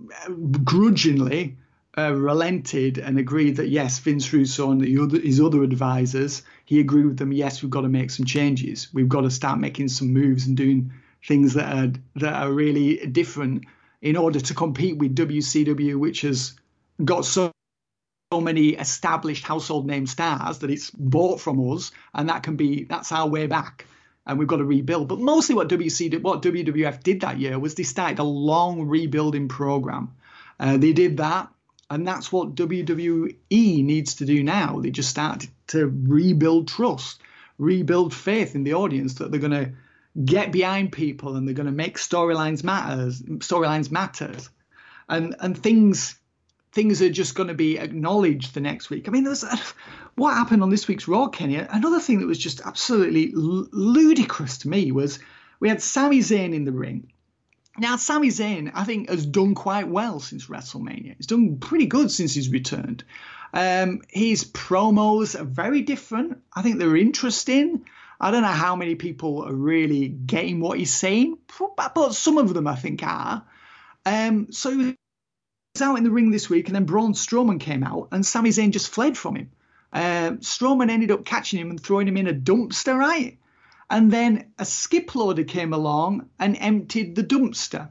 grudgingly uh, relented and agreed that yes, Vince Russo and the other, his other advisors, he agreed with them. Yes, we've got to make some changes. We've got to start making some moves and doing things that are that are really different in order to compete with W C W, which has got so, so many established household name stars that it's bought from us, and that can be that's our way back, and we've got to rebuild. But mostly what W C what W W F did that year was they started a long rebuilding program. Uh, they did that, and that's what W W E needs to do now. They just started to rebuild trust, rebuild faith in the audience that they're going to get behind people and they're going to make storylines matters storylines matters and and things things are just going to be acknowledged the next week. I mean, there's what happened on this week's Raw, Kenny. Another thing that was just absolutely l- ludicrous to me was we had Sami Zayn in the ring. Now, Sami Zayn, I think, has done quite well since WrestleMania. He's done pretty good since he's returned. Um, his promos are very different. I think they're interesting. I don't know how many people are really getting what he's saying, but some of them I think are. Um, so he was out in the ring this week, and then Braun Strowman came out, and Sami Zayn just fled from him. Uh, Strowman ended up catching him and throwing him in a dumpster, right? And then a skip loader came along and emptied the dumpster.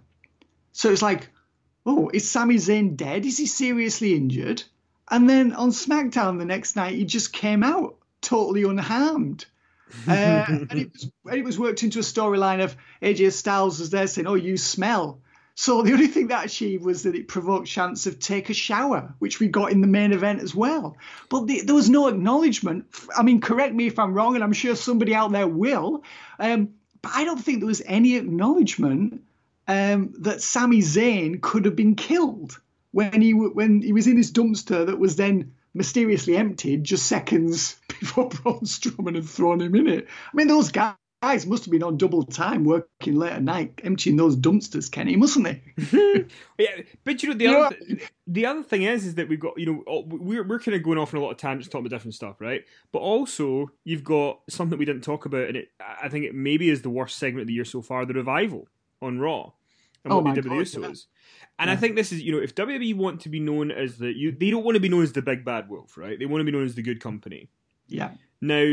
So it's like, oh, is Sami Zayn dead? Is he seriously injured? And then on SmackDown the next night, he just came out totally unharmed. uh, and, it was, and it was worked into a storyline of A J Styles was there saying, oh, you smell. So the only thing that achieved was that it provoked chants of take a shower, which we got in the main event as well. But the, there was no acknowledgement. I mean, correct me if I'm wrong, and I'm sure somebody out there will. Um, but I don't think there was any acknowledgement um, that Sami Zayn could have been killed when he when he was in this dumpster that was then mysteriously emptied just seconds before Braun Strowman had thrown him in it. I mean, those guys must have been on double time working late at night, emptying those dumpsters, Kenny, mustn't they? Yeah, but you know the you other know, th- the other thing is is that we've got, you know, we're we're kind of going off on a lot of tangents talking about different stuff, right? But also you've got something we didn't talk about, and it I think it maybe is the worst segment of the year so far: the revival on Raw and what oh they did with the Usos. Yeah. And yeah. I think this is, you know, if W W E want to be known as the, you, they don't want to be known as the big bad wolf, right? They want to be known as the good company. Yeah. Now,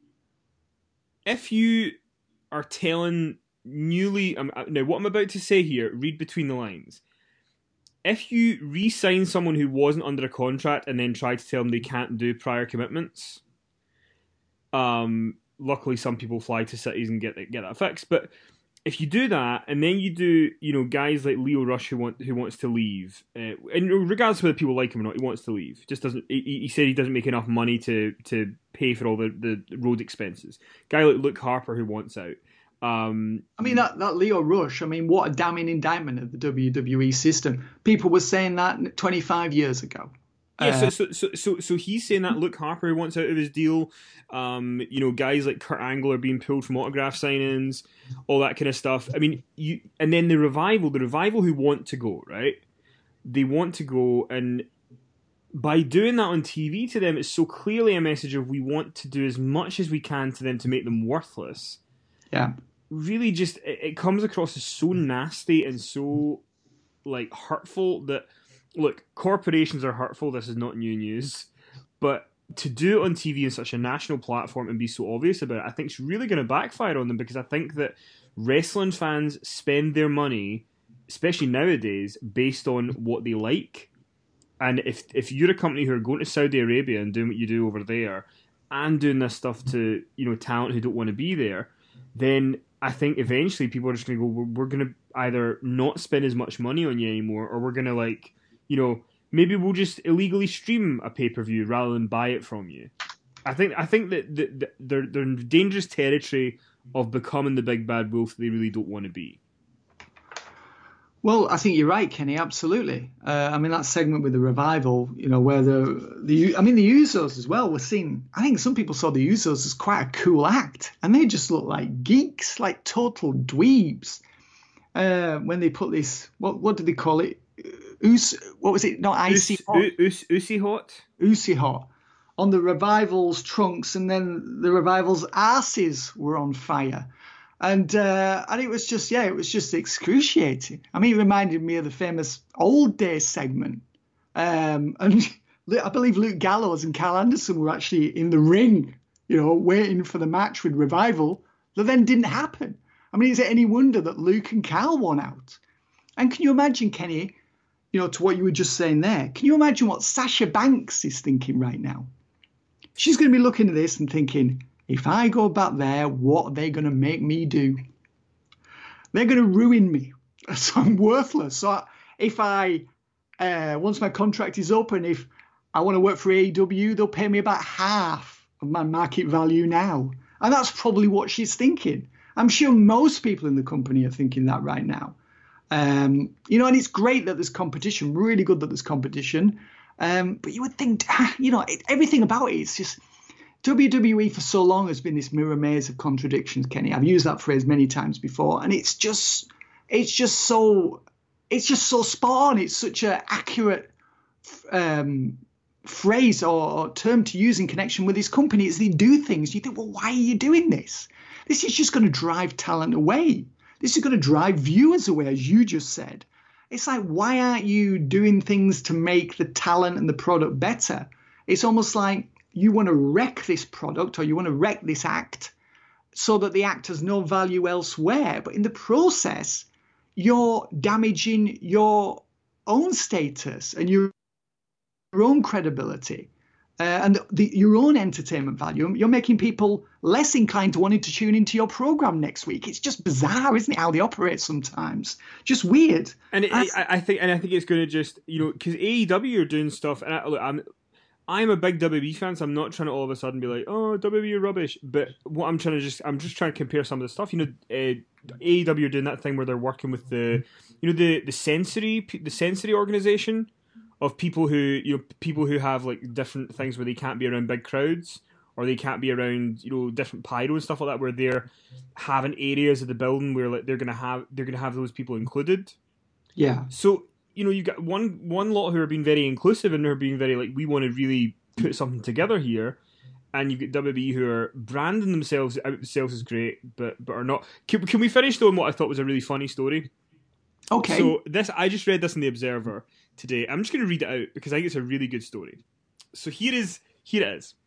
if you are telling newly, um, now what I'm about to say here, read between the lines. If you re-sign someone who wasn't under a contract and then try to tell them they can't do prior commitments, um, luckily some people fly to cities and get get that fixed, but if you do that, and then you do, you know, guys like Leo Rush who want who wants to leave, uh, and regardless of whether people like him or not, he wants to leave. Just doesn't. He, he said he doesn't make enough money to to pay for all the, the road expenses. Guy like Luke Harper who wants out. Um, I mean, that, that Leo Rush, I mean, what a damning indictment of the W W E system. People were saying that twenty-five years ago. Yeah, Uh, so, so so so so he's saying that Luke Harper wants out of his deal. Um, you know, guys like Kurt Angle are being pulled from autograph signings, all that kind of stuff. I mean, you and then the revival, the revival who want to go, right? They want to go, and by doing that on T V to them, it's so clearly a message of we want to do as much as we can to them to make them worthless. yeah. Really, just it, it comes across as so nasty and so like hurtful that. Look, corporations are hurtful. This is not new news. But to do it on T V on such a national platform and be so obvious about it, I think it's really going to backfire on them, because I think that wrestling fans spend their money, especially nowadays, based on what they like. And if if you're a company who are going to Saudi Arabia and doing what you do over there and doing this stuff to, you know, talent who don't want to be there, then I think eventually people are just going to go, we're, we're going to either not spend as much money on you anymore, or we're going to, like, you know, maybe we'll just illegally stream a pay-per-view rather than buy it from you. I think I think that, that, that they're they're in dangerous territory of becoming the big bad wolf they really don't want to be. Well, I think you're right, Kenny. Absolutely. Uh, I mean, that segment with the revival, you know, where the the I mean the Usos as well were seen. I think some people saw the Usos as quite a cool act, and they just look like geeks, like total dweebs. Uh, when they put this, what what did they call it? Us, what was it? Not icy hot. Us, Usi hot. Usi hot on the revival's trunks, and then the revival's asses were on fire, and uh, and it was just yeah, it was just excruciating. I mean, it reminded me of the famous Old Days segment, um, and I believe Luke Gallows and Carl Anderson were actually in the ring, you know, waiting for the match with Revival that then didn't happen. I mean, is it any wonder that Luke and Carl won out? And can you imagine, Kenny? You know, to what you were just saying there, can you imagine what Sasha Banks is thinking right now? She's going to be looking at this and thinking, if I go back there, what are they going to make me do? They're going to ruin me. So I'm worthless. So if I, uh, once my contract is up, and if I want to work for A E W, they'll pay me about half of my market value now. And that's probably what she's thinking. I'm sure most people in the company are thinking that right now. Um, you know, and it's great that there's competition, really good that there's competition. Um, but you would think, you know, it, everything about it, it's just W W E for so long has been this mirror maze of contradictions, Kenny. I've used that phrase many times before, and it's just, it's just so, it's just so spot on. It's such an accurate um, phrase or, or term to use in connection with this company. Is they do things. You think, well, why are you doing this? This is just going to drive talent away. This is going to drive viewers away, as you just said. It's like, why aren't you doing things to make the talent and the product better? It's almost like you want to wreck this product, or you want to wreck this act so that the act has no value elsewhere. But in the process, you're damaging your own status and your, your own credibility. Uh, and the, your own entertainment value. You're making people less inclined to wanting to tune into your program next week. It's just bizarre, isn't it, how they operate sometimes? Just weird. And it, I, I think, and I think it's going to just, you know, because A E W are doing stuff, and I, look, I'm, I'm a big W W E fan, so I'm not trying to all of a sudden be like, oh, W W E are rubbish. But what I'm trying to just, I'm just trying to compare some of the stuff. You know, uh, A E W are doing that thing where they're working with the, you know, the the sensory, the sensory organization. Of people who, you know, people who have like different things where they can't be around big crowds, or they can't be around, you know, different pyro and stuff like that, where they're having areas of the building where like they're gonna have they're gonna have those people included. Yeah. So, you know, you got one one lot who are being very inclusive and who are being very like, we want to really put something together here, and you get W W E who are branding themselves out themselves as great, but but are not. Can, can we finish though on what I thought was a really funny story? Okay. So this, I just read this in the Observer today. I'm just going to read it out because I think it's a really good story. So here is here it is.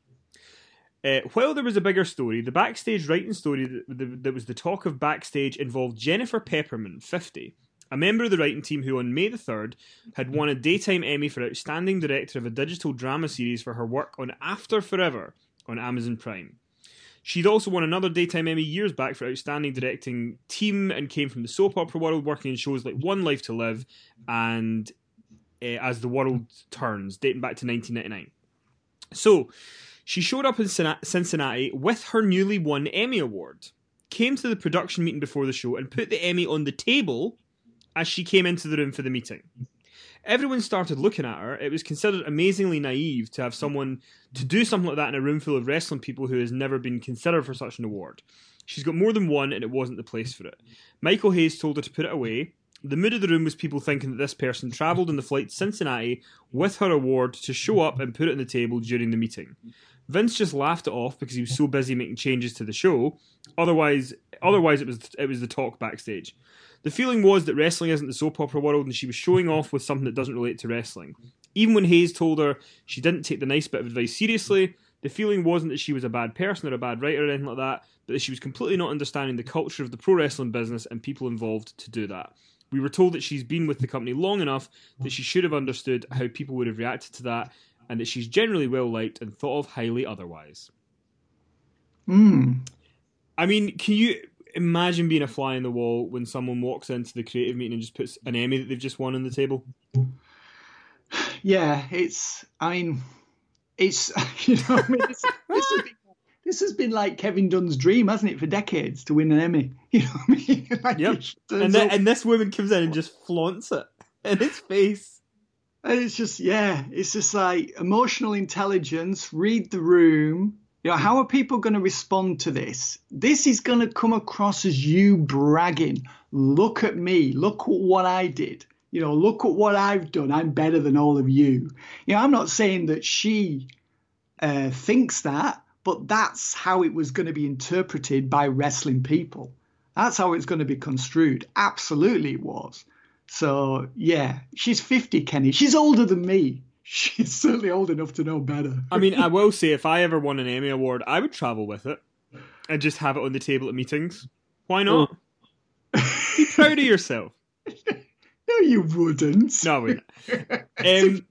Uh, while there was a bigger story, the backstage writing story that, that was the talk of backstage involved Jennifer Pepperman, fifty, a member of the writing team who on May the third had won a Daytime Emmy for Outstanding Director of a Digital Drama Series for her work on After Forever on Amazon Prime. She'd also won another Daytime Emmy years back for Outstanding Directing Team and came from the soap opera world, working in shows like One Life to Live and uh, As the World Turns, dating back to nineteen ninety-nine. So, she showed up in Cincinnati with her newly won Emmy Award, came to the production meeting before the show, and put the Emmy on the table as she came into the room for the meeting. Everyone started looking at her. It was considered amazingly naive to have someone to do something like that in a room full of wrestling people who has never been considered for such an award. She's got more than one, and it wasn't the place for it. Michael Hayes told her to put it away. The mood of the room was people thinking that this person travelled on the flight to Cincinnati with her award to show up and put it on the table during the meeting. Vince just laughed it off because he was so busy making changes to the show. Otherwise, otherwise it was it was the talk backstage. The feeling was that wrestling isn't the soap opera world, and she was showing off with something that doesn't relate to wrestling. Even when Hayes told her she didn't take the nice bit of advice seriously, the feeling wasn't that she was a bad person or a bad writer or anything like that, but that she was completely not understanding the culture of the pro wrestling business and people involved to do that. We were told that she's been with the company long enough that she should have understood how people would have reacted to that, and that she's generally well liked and thought of highly otherwise. Mm. I mean, can you imagine being a fly in the wall when someone walks into the creative meeting and just puts an Emmy that they've just won on the table? Yeah, it's, I mean, it's, you know, I mean, this, this, has been, this has been like Kevin Dunn's dream, hasn't it, for decades, to win an Emmy? You know what I mean? Like, yep. And, then, and this woman comes in and just flaunts it in his face. And it's just, yeah, it's just like emotional intelligence, read the room. You know, how are people going to respond to this? This is going to come across as you bragging. Look at me. Look at what I did. You know, look at what I've done. I'm better than all of you. You know, I'm not saying that she uh, thinks that, but that's how it was going to be interpreted by wrestling people. That's how it's going to be construed. Absolutely it was. So, yeah, she's fifty, Kenny. She's older than me. She's certainly old enough to know better. I mean, I will say, if I ever won an Emmy Award, I would travel with it and just have it on the table at meetings. Why not? Oh. Be proud of yourself. No, you wouldn't. No, I wouldn't.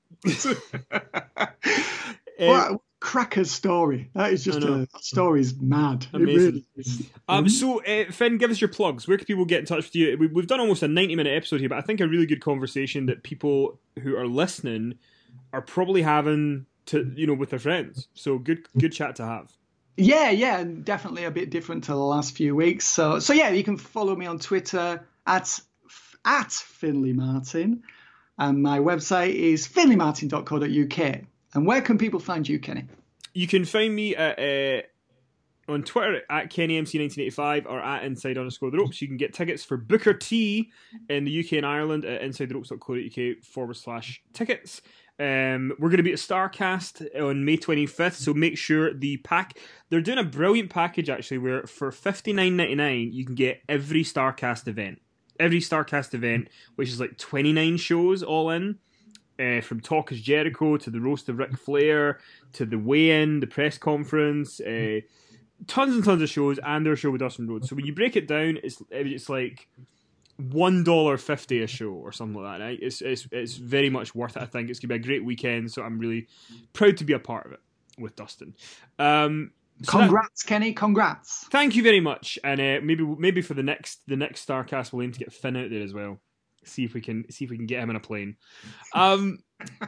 Um, what a cracker story. That is just a that story's mad. Amazing. It really is. Um, so, uh, Finn, give us your plugs. Where can people get in touch with you? We, we've done almost a ninety-minute episode here, but I think a really good conversation that people who are listening are probably having to, you know, with their friends. So good, good chat to have. Yeah, yeah, and definitely a bit different to the last few weeks. So, so yeah, you can follow me on Twitter at at Finley Martin, and my website is finley martin dot co dot uk. And where can people find you, Kenny? You can find me at, uh, on Twitter at Kenny M C nineteen eighty-five or at inside underscore the ropes. You can get tickets for Booker T in the U K and Ireland at inside the ropes dot co dot uk forward slash tickets. Um, we're going to be at Starcast on May twenty-fifth, so make sure the pack... They're doing a brilliant package, actually, where for fifty-nine ninety-nine you can get every Starcast event. Every Starcast event, which is like twenty-nine shows all in. Uh, from Talk is Jericho to the roast of Ric Flair to the weigh-in, the press conference, uh, tons and tons of shows, and their show with Dustin Rhodes. So when you break it down, it's it's like one dollar fifty a show or something like that. Right? It's it's it's very much worth it. I think it's gonna be a great weekend. So I'm really proud to be a part of it with Dustin. Um, so congrats, that, Kenny! Congrats! Thank you very much. And uh, maybe maybe for the next the next Starcast, we'll aim to get Finn out there as well. See if we can see if we can get him in a plane. Um,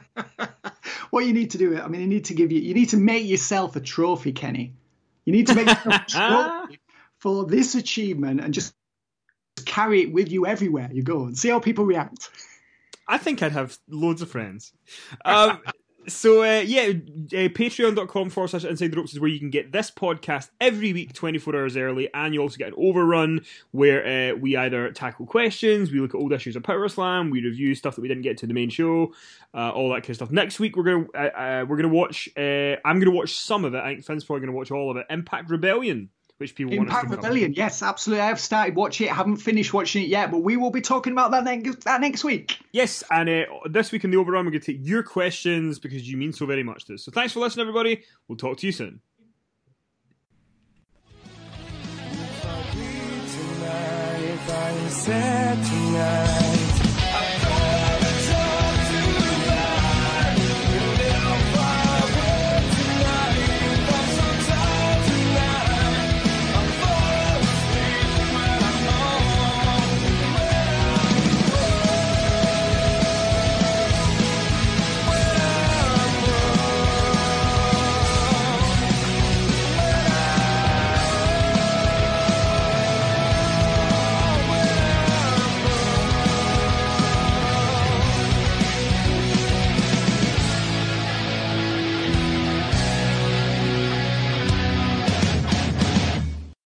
what you need to do, I mean, you need to give you, you need to make yourself a trophy, Kenny. You need to make yourself a trophy for this achievement and just carry it with you everywhere you go and see how people react. I think I'd have loads of friends. Um, so uh, yeah, uh, patreon.com forward slash inside the ropes is where you can get this podcast every week twenty-four hours early, and you also get an overrun where uh, we either tackle questions, we look at old issues of Power Slam, we review stuff that we didn't get to in the main show, uh, all that kind of stuff. Next week we're gonna uh, uh, we're gonna watch. Uh, I'm gonna watch some of it. I think Finn's probably gonna watch all of it. Impact Rebellion. Which people Impact want us to Rebellion, yes, absolutely. I have started watching it. I haven't finished watching it yet, but we will be talking about that next that next week. Yes, and uh, this week in the Overrun, we're going to take your questions because you mean so very much to us. So thanks for listening, everybody. We'll talk to you soon. If I bleed tonight, if I am sad tonight.